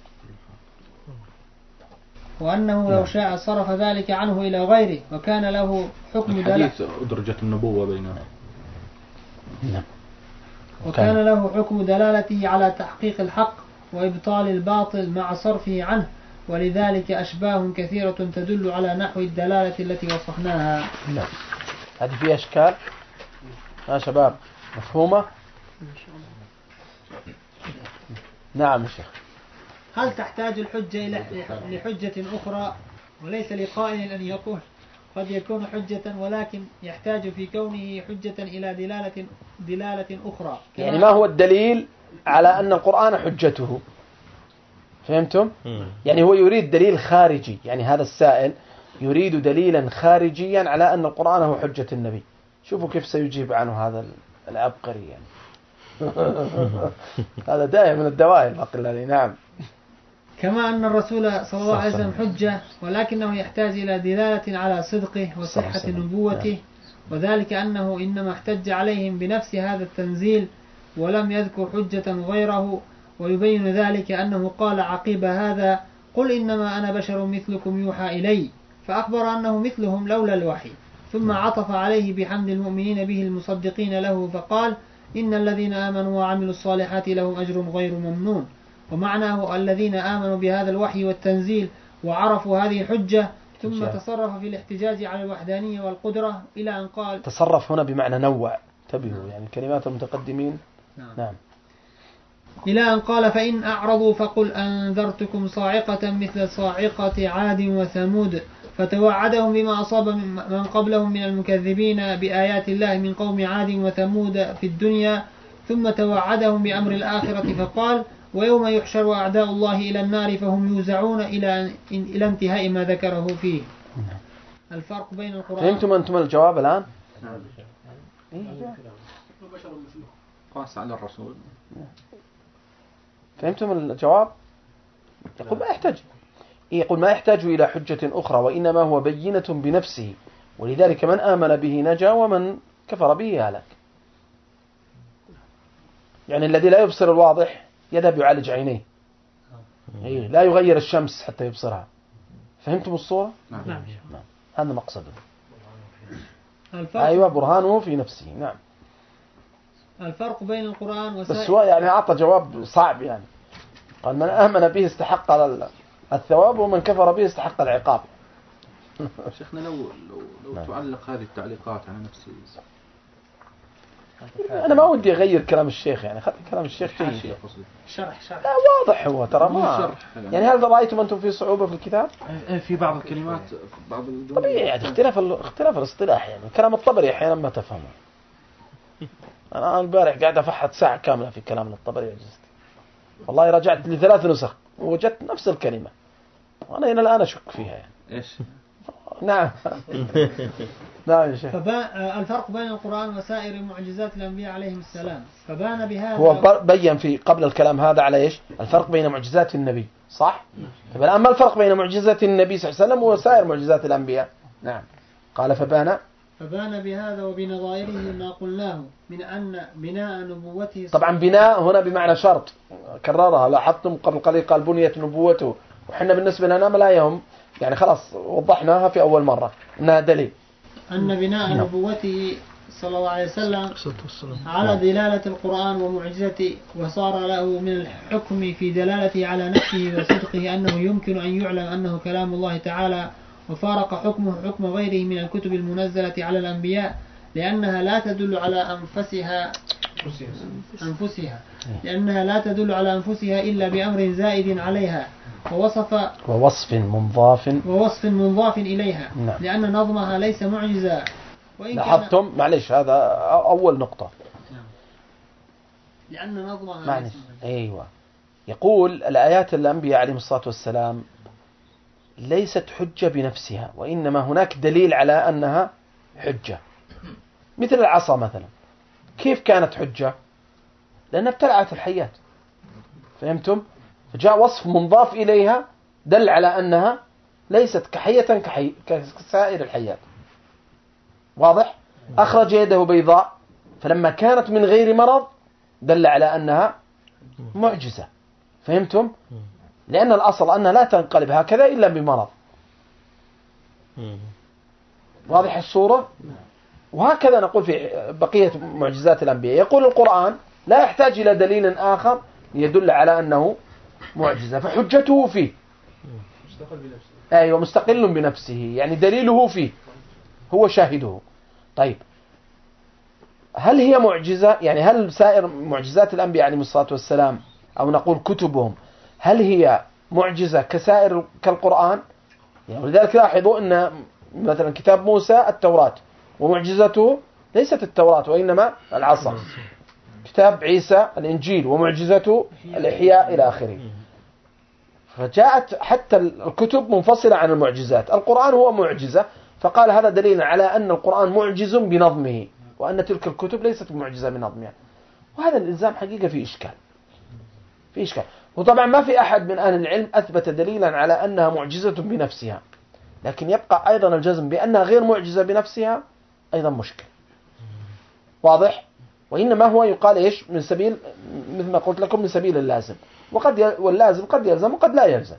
وأنه لو شاء صرف ذلك عنه إلى غيره وكان له حكم دلالة. درجة النبوة بينهم. نعم. وكان له حكم دلالته على تحقيق الحق وإبطال الباطل مع صرفه عنه. ولذلك أشباه كثيرة تدل على نحو الدلالة التي وصفناها. نعم. هذه فيها أشكال يا شباب مفهومة؟ نعم يا شيخ. هل تحتاج الحجة لحجة أخرى؟ وليس لقائل أن يقول قد يكون حجة ولكن يحتاج في كونه حجة إلى دلالة أخرى. يعني ما هو الدليل على أن القرآن حجته؟ فهمتم؟ يعني هو يريد دليل خارجي. يعني هذا السائل يريد دليلا خارجيا على أن القرآن هو حجة النبي. شوفوا كيف سيجيب عنه هذا العبقري يعني. هذا داعي من الدواعي الباقلاني. نعم. كما أن الرسول صلى الله عليه وسلم حجة ولكنه يحتاج إلى دلالة على صدقه وصحة نبوته. وذلك أنه إنما احتج عليهم بنفس هذا التنزيل ولم يذكر حجة غيره. ويبين ذلك أنه قال عقيب هذا: قل إنما أنا بشر مثلكم يوحى إلي. فأخبر أنه مثلهم لولا الوحي. ثم عطف عليه بحمد المؤمنين به المصدقين له فقال: إن الذين آمنوا وعملوا الصالحات لهم أجر غير ممنون. ومعناه الذين آمنوا بهذا الوحي والتنزيل وعرفوا هذه الحجة ثم تصرف في الاحتجاج على الوحدانية والقدرة إلى أن قال. تصرف هنا بمعنى نوع. انتبهوا يعني كلمات المتقدمين. نعم. إلى أن قال: فإن أعرضوا فقل أنذرتكم صاعقة مثل صاعقة عاد وثمود. فتوعدهم بما أصاب من قبلهم من المكذبين بآيات الله من قوم عاد وثمود في الدنيا. ثم توعدهم بأمر الآخرة فقال: ويوم يحشر أعداء الله إلى النار فهم يوزعون إلى انتهاء ما ذكره فيه. الفرق بين القرآن. فهمتم أنتم الجواب الآن؟ قاس على الرسول. فهمتم الجواب؟ يقول ما يحتاج إلى حجة أخرى وإنما هو بينة بنفسه ولذلك من آمن به نجا ومن كفر به هلك. يعني الذي لا يبصر الواضح يذهب يعالج عينيه. لا يغير الشمس حتى يبصرها. فهمتم الصورة؟ نعم. هذا مقصده. أيوة برهانه في نفسه. نعم. الفرق بين القرآن بس هو يعني أعطى جواب صعب يعني. قال من آمن به استحق الثواب ومن كفر به استحق العقاب. شيخنا لو تعلق هذه التعليقات على نفس أنا ما ودي أغير كلام الشيخ، يعني خلي كلام الشيخ جيد. شرح لا واضح هو ترى ما يعني. هل رأيتم أنتم في صعوبة في الكتاب؟ في بعض الكلمات بعض طبيعي يعني اختلاف الاصطلاح، يعني كلام الطبري أحيانا ما تفهمه. أنا البارح قاعد أفحط ساعة كاملة في كلام الطبري عجزت والله، رجعت ل3 نسخ ووجدت نفس الكلمة وأنا هنا الآن أشك فيها يعني. إيش؟ نعم. نعم يا شيخ. الفرق بين القرآن وسائر معجزات الأنبياء عليهم السلام، فبان بهذا. هو بين في قبل الكلام هذا على إيش؟ الفرق بين معجزات النبي، صح؟ طيب الآن ما الفرق بين معجزات النبي صلى الله عليه وسلم وسائر معجزات الأنبياء؟ نعم. قال فبان بهذا وبنظائره ما قلناه من أن بناء نبوته. طبعا بناء هنا بمعنى شرط، كررها. لاحظتم قبل قليل قال بنيت نبوته، وحنا بالنسبة لنا ملايهم يعني خلاص وضحناها في أول مرة إنها دليل أن بناء نبوته صلى الله عليه وسلم على دلالة القرآن ومعجزته، وصار له من الحكم في دلالته على نفسه وصدقه أنه يمكن أن يعلم أنه كلام الله تعالى، وفارق حكمه حكم غيره من الكتب المنزلة على الأنبياء لأنها لا تدل على لأنها لا تدل على أنفسها إلا بأمر زائد عليها ووصف منضاف إليها. نعم. لأن نظمها ليس معجزا. لاحظتم معلش هذا أول نقطة. نعم. لأن نظمها ليس معجزا. أيوة. يقول الآيات الأنبياء عليهم الصلاة والسلام ليست حجة بنفسها، وإنما هناك دليل على أنها حجة. مثل العصا مثلا، كيف كانت حجة؟ لأنها ابتلعت الحيات، فهمتم؟ فجاء وصف منضاف إليها دل على أنها ليست كحية كسائر الحيات. واضح؟ أخرج يده بيضاء، فلما كانت من غير مرض دل على أنها معجزة، فهمتم؟ لأن الأصل أنها لا تنقلب هكذا إلا بمرض. واضح الصورة؟ وهكذا نقول في بقية معجزات الأنبياء. يقول القرآن لا يحتاج إلى دليل آخر يدل على أنه معجزة، فحجته فيه. أيوة، مستقل بنفسه، يعني دليله فيه، هو شاهده. طيب هل هي معجزة؟ يعني هل سائر معجزات الأنبياء عليهم الصلاة والسلام أو نقول كتبهم هل هي معجزة كالقرآن؟ يعني ولذلك لاحظوا أن مثلا كتاب موسى التوراة ومعجزته ليست التوراة وإنما العصا. كتاب عيسى الإنجيل ومعجزته الإحياء إلى آخره. فجاءت حتى الكتب منفصلة عن المعجزات. القرآن هو معجزة، فقال هذا دليل على أن القرآن معجز بنظمه، وأن تلك الكتب ليست معجزة بنظمها. وهذا الإلزام حقيقة فيه إشكال. وطبعا ما في أحد من أهل العلم أثبت دليلا على أنها معجزة بنفسها، لكن يبقى أيضا الجزم بأنها غير معجزة بنفسها أيضا مشكل. واضح؟ وإنما هو يقال إيش؟ من سبيل، مثل ما قلت لكم، من سبيل اللازم، واللازم قد يلزم وقد لا يلزم.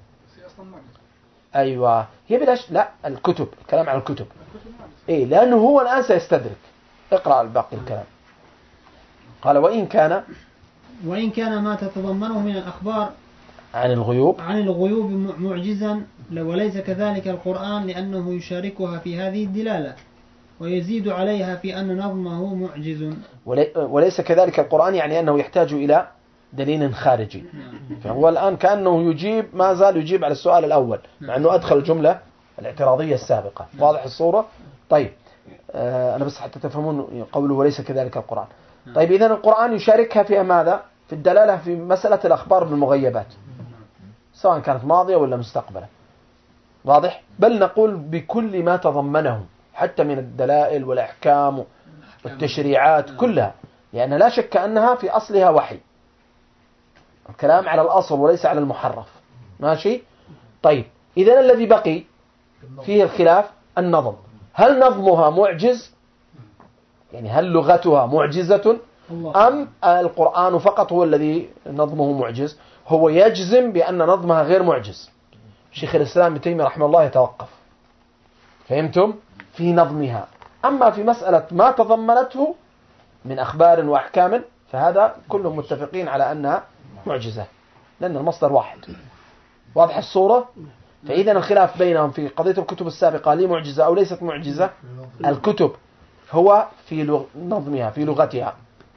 أيوة، هي بلاش لا الكتب، الكلام عن الكتب. إيه، لأنه هو الآن سيستدرك. اقرأ الباقي الكلام. قال وإن كان ما تتضمنه من الأخبار عن الغيوب معجزا، وليس كذلك القرآن لأنه يشاركها في هذه الدلالة ويزيد عليها في أن نظمه معجز. وليس كذلك القرآن يعني أنه يحتاج إلى دليل خارجي. فهو الآن كأنه يجيب، ما زال يجيب على السؤال الأول مع أنه أدخل الجملة الاعتراضية السابقة. واضح الصورة؟ طيب أنا بس حتى تفهمون قوله وليس كذلك القرآن. طيب إذن القرآن يشاركها في ماذا؟ في الدلالة في مسألة الأخبار بالمغيبات، سواء كانت ماضية ولا مستقبلة. واضح؟ بل نقول بكل ما تضمنه حتى من الدلائل والأحكام والتشريعات كلها، لأن لا شك أنها في أصلها وحي. الكلام على الأصل وليس على المحرف. ماشي؟ طيب إذن الذي بقي فيه الخلاف النظم. هل نظمها معجز؟ يعني هل لغتها معجزة أم القرآن فقط هو الذي نظمه معجز؟ هو يجزم بأن نظمها غير معجز. شيخ الإسلام ابن تيمية رحمه الله يتوقف، فهمتم؟ في نظمها. أما في مسألة ما تضمنته من أخبار وأحكام فهذا كلهم متفقين على أنها معجزة، لأن المصدر واحد. واضح الصورة؟ فإذا الخلاف بينهم في قضية الكتب السابقة لي معجزة أو ليست معجزة. الكتب هو في نظمها، في لغتها،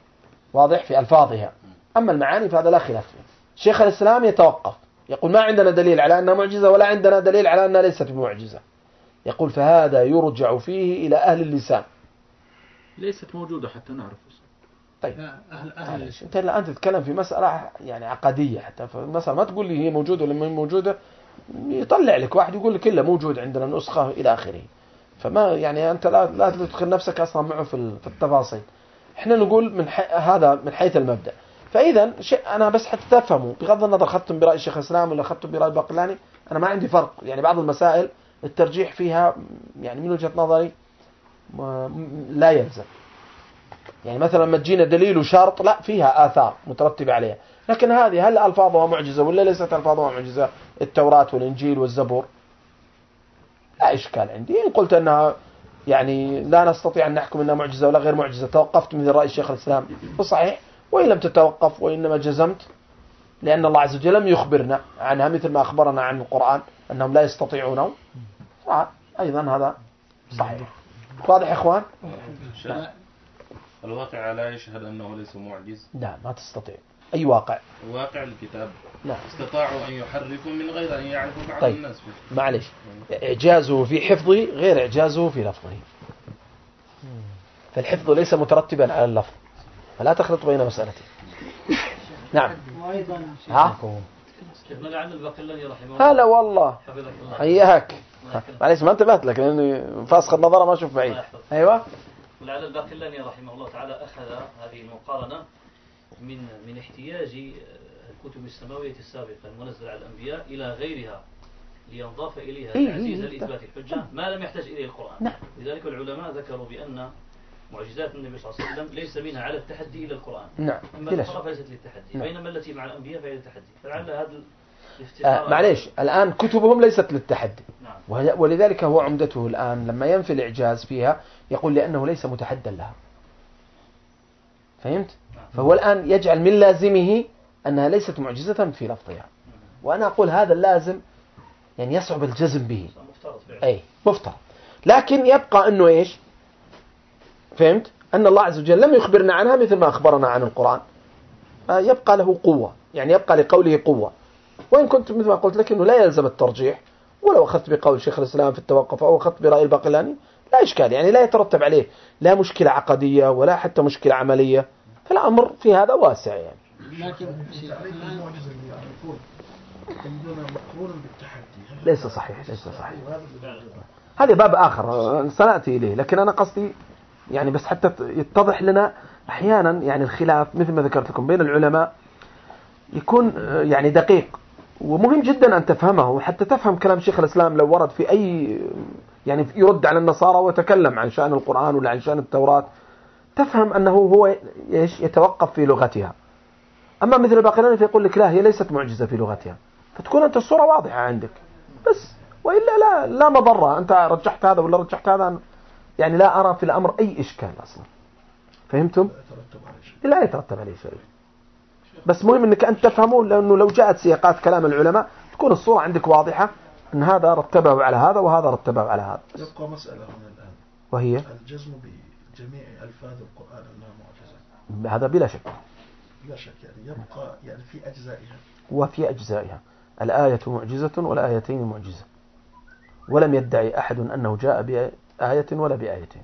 واضح في ألفاظها. أما المعاني فهذا لا خلاف فيه. شيخ الإسلام يتوقف، يقول ما عندنا دليل على أنها معجزة ولا عندنا دليل على أنها ليست بمعجزة. يقول فهذا يرجع فيه إلى أهل اللسان. ليست موجودة حتى نعرف. طيب أنت الآن تتكلم في مسألة يعني عقدية، حتى مثلا ما تقول لي هي موجودة ولا ما هي موجودة، يطلع لك واحد يقول لك إلا موجود عندنا نسخة إلى آخره. فما يعني أنت لا تدخل نفسك أصلا معه في التفاصيل. إحنا نقول هذا من حيث المبدأ. فإذا أنا بس حتى تفهموا، بغض النظر أخذتم برأي الشيخ الإسلام ولا أخذتم برأي الباقلاني، أنا ما عندي فرق. يعني بعض المسائل الترجيح فيها يعني من وجهة نظري لا يلزم. يعني مثلا لما تجينا دليل وشرط، لا فيها آثار مترتبة عليها. لكن هذه هل ألفاظها معجزة ولا ليست ألفاظها معجزة؟ التوراة والإنجيل والزبور لا إشكال عندي. إن قلت أنها يعني لا نستطيع أن نحكم أنها معجزة ولا غير معجزة، توقفت من رأي الشيخ الإسلام فصحيح. وإن لم تتوقف وإنما جزمت لأن الله عز وجل لم يخبرنا عنها مثل ما أخبرنا عن القرآن أنهم لا يستطيعونه، أيضا هذا صحيح. واضح يا إخوان؟ الواقع لا يشهد أنه ليس معجز. لا ما تستطيع. أي واقع؟ واقع الكتاب. لا. استطاعوا أن يحرفوا من غير أن يعرفوا بعض الناس. معلش، إعجازه في حفظه غير إعجازه في لفظه. فالحفظ ليس مترتبا على اللفظ، فلا تخلط بين مسألتين. نعم. ها؟ هلا والله حياك. معلش ما انتبهت لك لأني فاسخ النظر ما أشوف بعيد. أيوة. ولعل الباقلاني رحمه الله تعالى أخذ هذه المقارنة من احتياج الكتب السماوية السابقة المنزلة على الأنبياء إلى غيرها لينضاف إليها تعزيزا لإثبات الحجة ما لم يحتاج إليه القرآن. نعم. لذلك العلماء ذكروا بأن معجزات النبي صلى الله عليه وسلم ليس منها على التحدي إلى القرآن. نعم. أما الأخرى فليست للتحدي. نعم. بينما التي مع الأنبياء فهي للتحدي. فلعل هذا معليش الآن كتبهم ليست للتحدي. نعم. ولذلك هو عمدته الآن لما ينفي الإعجاز فيها يقول لأنه ليس متحدا لها. فهمت؟ نعم. فهو الآن يجعل من لازمه أنها ليست معجزة في لفظها، وأنا أقول هذا اللازم يعني يصعب الجزم به. أي مفترض. لكن يبقى أنه إيش؟ فهمت؟ أن الله عز وجل لم يخبرنا عنها مثل ما أخبرنا عن القرآن. يبقى له قوة، يعني يبقى لقوله قوة. وإن كنت مثل ما قلت لك أنه لا يلزم الترجيح، ولو أخذت بقول شيخ الإسلام في التوقف أو أخذت برأي الباقلاني لا إشكال، يعني لا يترتب عليه لا مشكلة عقدية ولا حتى مشكلة عملية، فالأمر في هذا واسع يعني. لكن المعجزة اللي يعرفون مقرون بالتحدي ليس صحيح. هذا باب آخر سنأتي إليه، لكن أنا قصدي يعني بس حتى يتضح لنا أحيانا يعني الخلاف مثل ما ذكرت لكم بين العلماء يكون يعني دقيق، ومهم جدا أن تفهمه وحتى تفهم كلام شيخ الإسلام لو ورد في أي يعني يرد على النصارى وتكلم عن شأن القرآن ولا عن شأن التوراة، تفهم أنه هو يتوقف في لغتها. أما مثل الباقلاني فيقول لك لا هي ليست معجزة في لغتها، فتكون أنت الصورة واضحة عندك بس، وإلا لا مضرة. أنت رجحت هذا ولا رجحت هذا، يعني لا أرى في الأمر أي إشكال أصلا. فهمتم؟ لا يترتب عليه شيء، بس مهم أنك أنت تفهمه، لأنه لو جاءت سياقات كلام العلماء تكون الصورة عندك واضحة أن هذا رتبه على هذا وهذا رتبه على هذا. يبقى مسألة هنا الآن وهي الجزم بجميع ألفاظ القرآن أنها معجزة. هذا بلا شك. لا شك يعني يبقى يعني في أجزائها. وفي أجزائها الآية معجزة والآيتين معجزة، ولم يدعي أحد أنه جاء بآية ولا بآيتين.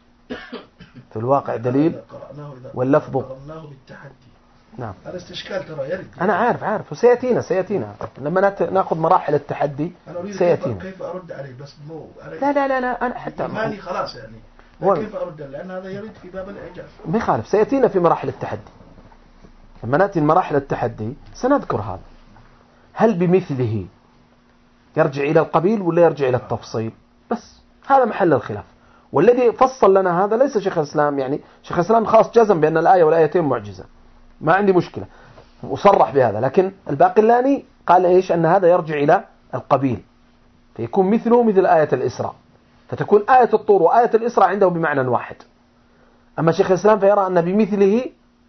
في الواقع دليل واللفظ قرناه بالتحدي. نعم. هذا استشكال ترى يرد. أنا عارف وسيأتينا لما نأخذ مراحل التحدي سيأتينا. كيف أرد عليه بس مو لا أنا حتى ماني خلاص يعني كيف أرد، لأن هذا يرد في باب الإعجاز. ما يخالف سيأتينا في مراحل التحدي. لما نأتي مراحل التحدي سنذكر هذا، هل بمثله يرجع إلى القبيل ولا يرجع إلى التفصيل، بس هذا محل الخلاف. والذي فصل لنا هذا ليس شيخ الإسلام، يعني شيخ الإسلام خاص جزم بأن الآية والآيتين معجزة، ما عندي مشكلة وصرح بهذا، لكن الباقلاني قال إيش أن هذا يرجع إلى القبيل، فيكون مثله مثل آية الإسراء، فتكون آية الطور وآية الإسراء عنده بمعنى واحد. أما شيخ الإسلام فيرى أن بمثله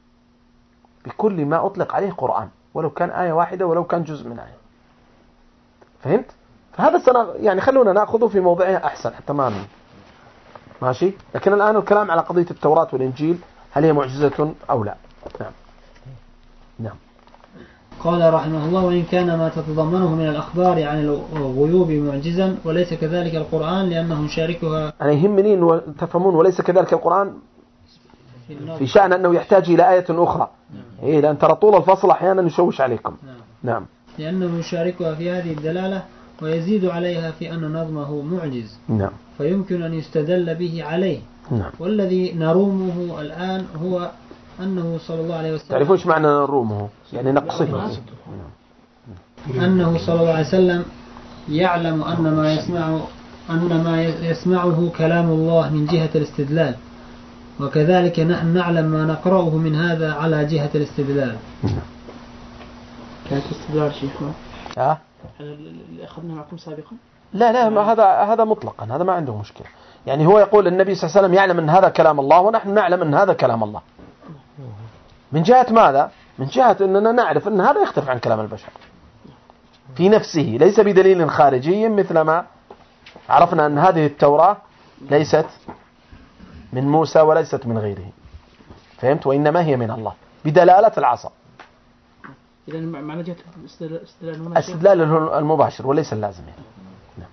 بكل ما أطلق عليه قرآن، ولو كان آية واحدة ولو كان جزء من آية. فهمت؟ فهذا يعني خلونا نأخذه في موضعه أحسن حتى ما ماشي. لكن الآن الكلام على قضية التوراة والإنجيل هل هي معجزة أو لا. نعم. نعم. قال رحمه الله: وإن كان ما تتضمنه من الأخبار عن الغيوب معجزا وليس كذلك القرآن لأنه يشاركها. أنا يهمني تفهمون وليس كذلك القرآن في شأن أنه يحتاج إلى آية أخرى. إيه، لأن ترى طول الفصل أحيانا يشوش عليكم. نعم. لأنه يشاركها في هذه الدلالة ويزيد عليها في أن نظمه معجز. نعم. فيمكن أن يستدل به عليه. نعم. والذي نرومه الآن هو أنه صلى الله عليه وسلم. تعرفون ايش معنى نرومه؟ يعني نقصه. أنه صلى الله عليه وسلم يعلم أن ما يسمعه كلام الله من جهة الاستدلال، وكذلك نحن نعلم ما نقرأه من هذا على جهة الاستدلال. كانت استدلال شيخنا. اللي أخذنا معكم سابقا. لا ما هذا مطلقا، هذا ما عنده مشكلة. يعني هو يقول النبي صلى الله عليه وسلم يعلم أن هذا كلام الله ونحن نعلم أن هذا كلام الله. من جهة ماذا؟ من جهة أننا نعرف أن هذا يختلف عن كلام البشر في نفسه، ليس بدليل خارجي، مثل ما عرفنا أن هذه التوراة ليست من موسى وليست من غيره، فهمت؟ وإنما هي من الله بدلالة العصا. إذا معنى جهة استدلال المباشر وليس اللازم يعني. نعم.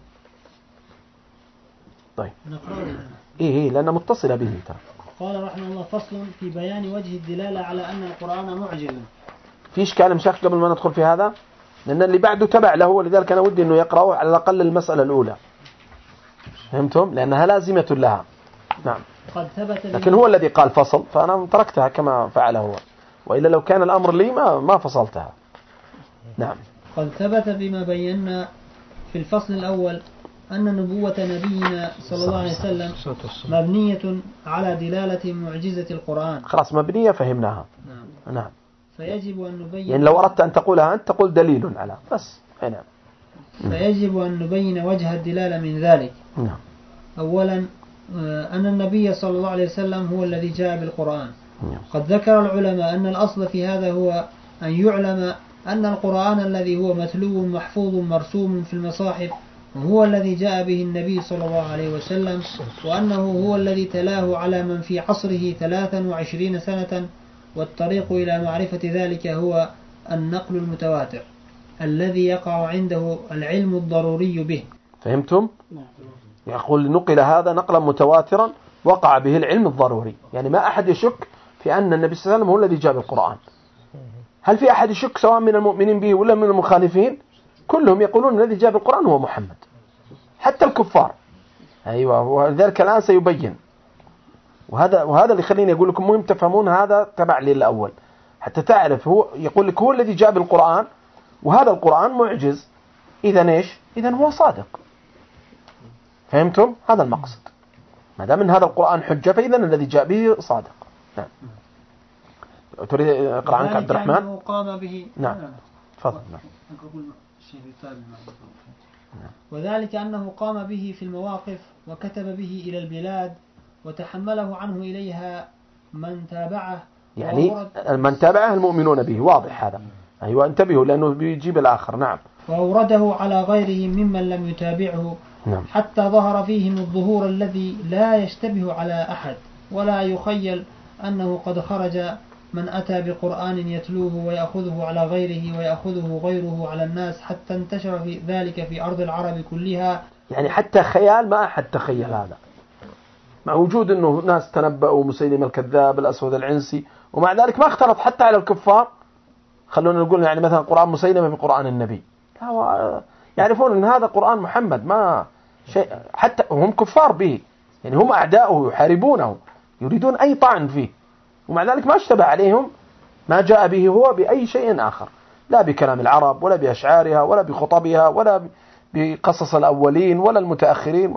طيب. إيه لأنها متصلة به ترى. قال رحمه الله: فصل في بيان وجه الدلالة على أن القرآن معجز. في إشكال مشاكل قبل ما ندخل في هذا، لأن اللي بعده تبع له، ولذلك أنا ودي أنه يقرأه على الأقل المسألة الأولى، فهمتم؟ لأنها لازمة لها. نعم. قد ثبت لكن هو الذي قال فصل، فأنا تركتها كما فعله هو، وإلا لو كان الأمر لي ما فصلتها. نعم. قد ثبت بما بينا في الفصل الأول أن نبوة نبينا صلى الله عليه وسلم مبنية على دلالة معجزة القرآن. خلاص مبنية فهمناها. نعم. فيجب أن نبين، يعني لو أردت أن تقولها أنت تقول دليل على بس. نعم. فيجب أن نبين وجه الدلالة من ذلك. نعم. أولا أن النبي صلى الله عليه وسلم هو الذي جاء بالقرآن. قد ذكر العلماء أن الأصل في هذا هو أن يعلم أن القرآن الذي هو متلو محفوظ مرسوم في المصاحف وهو الذي جاء به النبي صلى الله عليه وسلم، وأنه هو الذي تلاه على من في عصره 23 سنة. والطريق إلى معرفة ذلك هو النقل المتواتر الذي يقع عنده العلم الضروري به. فهمتم؟ يقول نقل هذا نقلا متواترا وقع به العلم الضروري، يعني ما أحد يشك في أن النبي صلى الله عليه وسلم هو الذي جاء القرآن. هل في أحد يشك سواء من المؤمنين به ولا من المخالفين؟ كلهم يقولون الذي جاء بالقرآن هو محمد، حتى الكفار. أيوة، وذلك الآن سيبين. وهذا اللي خليني أقول لكم مهم تفهمون هذا تبع لي الأول، حتى تعرف هو يقول لك هو الذي جاء بالقرآن وهذا القرآن معجز، إذن إيش؟ إذن هو صادق. فهمتم؟ هذا المقصد. ما دام من هذا القرآن حجة فإذن الذي جاء به صادق. نعم. تريد أقرأ عنك عبد الرحمن؟ قام به. نعم. تفضل. وذلك أنه قام به في المواقف وكتب به إلى البلاد وتحمله عنه إليها من تابعه. يعني من تابعه المؤمنون به، واضح هذا. أيوة، انتبهوا لأنه بيجيب الآخر. نعم. وأورده على غيرهم ممن لم يتابعه. نعم. حتى ظهر فيهم الظهور الذي لا يشتبه على أحد ولا يخيل أنه قد خرج من أتى بقرآن يتلوه ويأخذه على غيره ويأخذه غيره على الناس، حتى انتشر في ذلك في أرض العرب كلها. يعني حتى خيال ما أحد تخيل هذا، مع وجود أنه ناس تنبأوا مسيلمة الكذاب الأسود العنسي، ومع ذلك ما اختلط حتى على الكفار. خلونا نقول يعني مثلا قرآن مسيلمة بقرآن النبي، يعرفون أن هذا قرآن محمد، ما شيء، حتى هم كفار به، يعني هم أعداؤه يحاربونه يريدون أي طعن فيه، ومع ذلك ما اشتبه عليهم ما جاء به هو بأي شيء آخر، لا بكلام العرب ولا بأشعارها ولا بخطبها ولا بقصص الأولين ولا المتأخرين.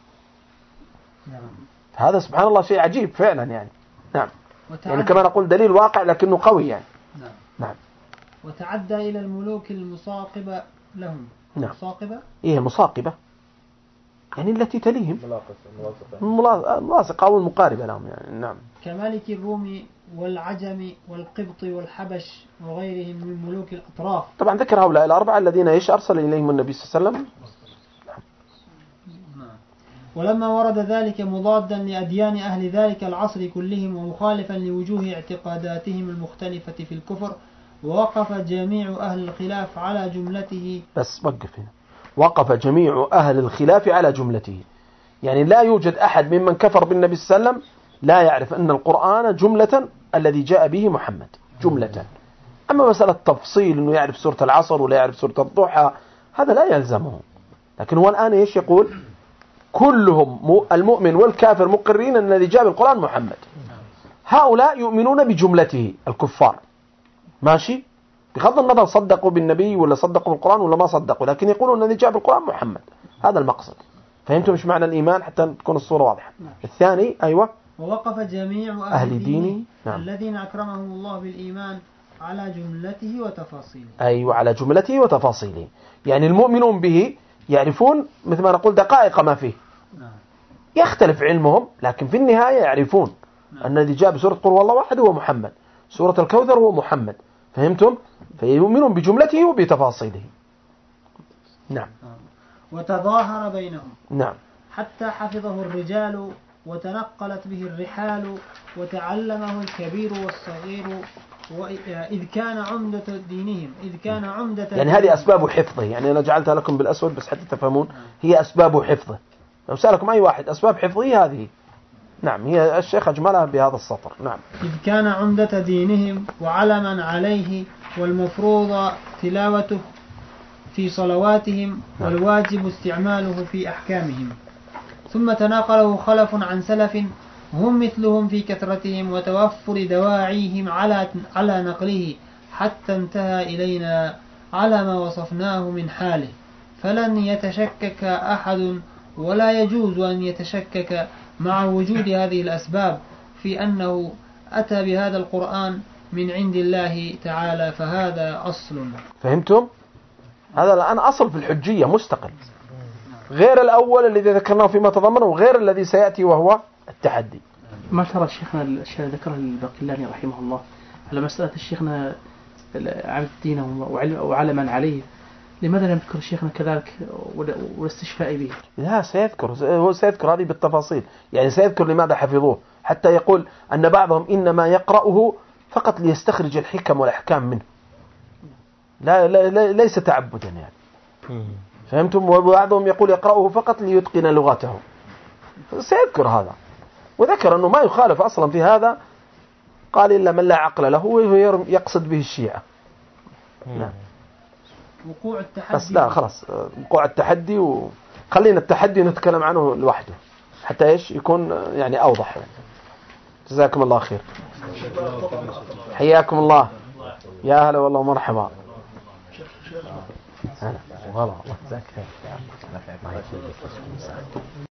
هذا سبحان الله شيء عجيب فعلا يعني. نعم. يعني كما نقول دليل واقع لكنه قوي يعني. نعم. وتعدى إلى الملوك المصاقبة لهم. نعم. مصاقبة؟ إيه مصاقبة، يعني التي تليهم، ملاصقة أو المقاربة لهم يعني. نعم. كملك الروم والعجم والقبط والحبش وغيرهم من ملوك الأطراف. طبعا ذكر هؤلاء الأربعة الذين أرسل إليهم النبي صلى الله عليه وسلم. ولما ورد ذلك مضادا لأديان أهل ذلك العصر كلهم ومخالفا لوجوه اعتقاداتهم المختلفة في الكفر، ووقف جميع أهل الخلاف على جملته. بس وقف هنا، وقف جميع أهل الخلاف على جملته، يعني لا يوجد أحد ممن كفر بالنبي صلى الله عليه وسلم لا يعرف أن القرآن جملة الذي جاء به محمد جملة. أما مسألة تفصيل أنه يعرف سورة العصر ولا يعرف سورة الضحى هذا لا يلزمه، لكن هو الآن إيش يقول؟ كلهم المؤمن والكافر مقرين أن الذي جاء بالقرآن محمد. هؤلاء يؤمنون بجملته الكفار، ماشي، بغض النظر صدقوا بالنبي ولا صدقوا بالقرآن ولا ما صدقوا، لكن يقولون أن الذي جاء بالقرآن محمد. هذا المقصد. فهمتم مش معنى الإيمان حتى تكون الصورة واضحة. الثاني أيوة، ووقف جميع أهل ديني الذين أكرمهم الله بالإيمان على جملته وتفاصيله. أيوة، على جملته وتفاصيله، يعني المؤمنون به يعرفون مثل ما نقول دقائق ما فيه، يختلف علمهم لكن في النهاية يعرفون أن الذي جاء بسورة قل هو الله واحد هو محمد، سورة الكوثر هو محمد. فهمتم؟ فيؤمنون بجملته وبتفاصيله. نعم. وتظاهر بينهم. نعم. حتى حفظه الرجال وتنقلت به الرحال وتعلمه الكبير والصغير، إذ كان عمدة دينهم، إذ كان عمدة يعني هذه أسباب حفظه، يعني أنا جعلتها لكم بالأسود بس حتى تفهمون، هي أسباب حفظه. لو سألكم أي واحد أسباب حفظه هذه، نعم، هي الشيخ أجملها بهذا السطر. نعم. إذ كان عمدة دينهم وعلما عليه، والمفروض تلاوته في صلواتهم، والواجب استعماله في أحكامهم. ثم تناقله خلف عن سلف هم مثلهم في كثرتهم وتوفر دواعيهم على نقله، حتى انتهى إلينا على ما وصفناه من حاله. فلن يتشكك أحد ولا يجوز أن يتشكك مع وجود هذه الأسباب في أنه أتى بهذا القرآن من عند الله تعالى، فهذا أصل. فهمتم؟ هذا الآن أصل في الحجية مستقل، غير الأول الذي ذكرناه فيما تضمنه وغير الذي سيأتي وهو التحدي. ما ترى شيخنا الأشياء ذكرها الباقلاني رحمه الله على مسألة الشيخنا عبد دينه وعلما عليه، لماذا لم يذكر الشيخنا كذلك والاستشفاء به؟ لا، هو سيذكر هذه بالتفاصيل، يعني سيذكر لماذا حفظوه، حتى يقول أن بعضهم إنما يقرأه فقط ليستخرج الحكم والأحكام منه، لا ليس تعبدا يعني. فهمتم؟ وبعضهم يقول يقرأه فقط ليتقن لغته، سيذكر هذا. وذكر أنه ما يخالف أصلا في هذا، قال إلا من لا عقل له، وهو يقصد به الشيعة. نعم. وقوع التحدي، بس لا خلاص، وقوع التحدي، وخلينا التحدي نتكلم عنه لوحده حتى إيش يكون يعني أوضح يعني. جزاكم الله خير، حياكم الله، يا هلا والله ومرحبا. هلا والله، جزاك خير.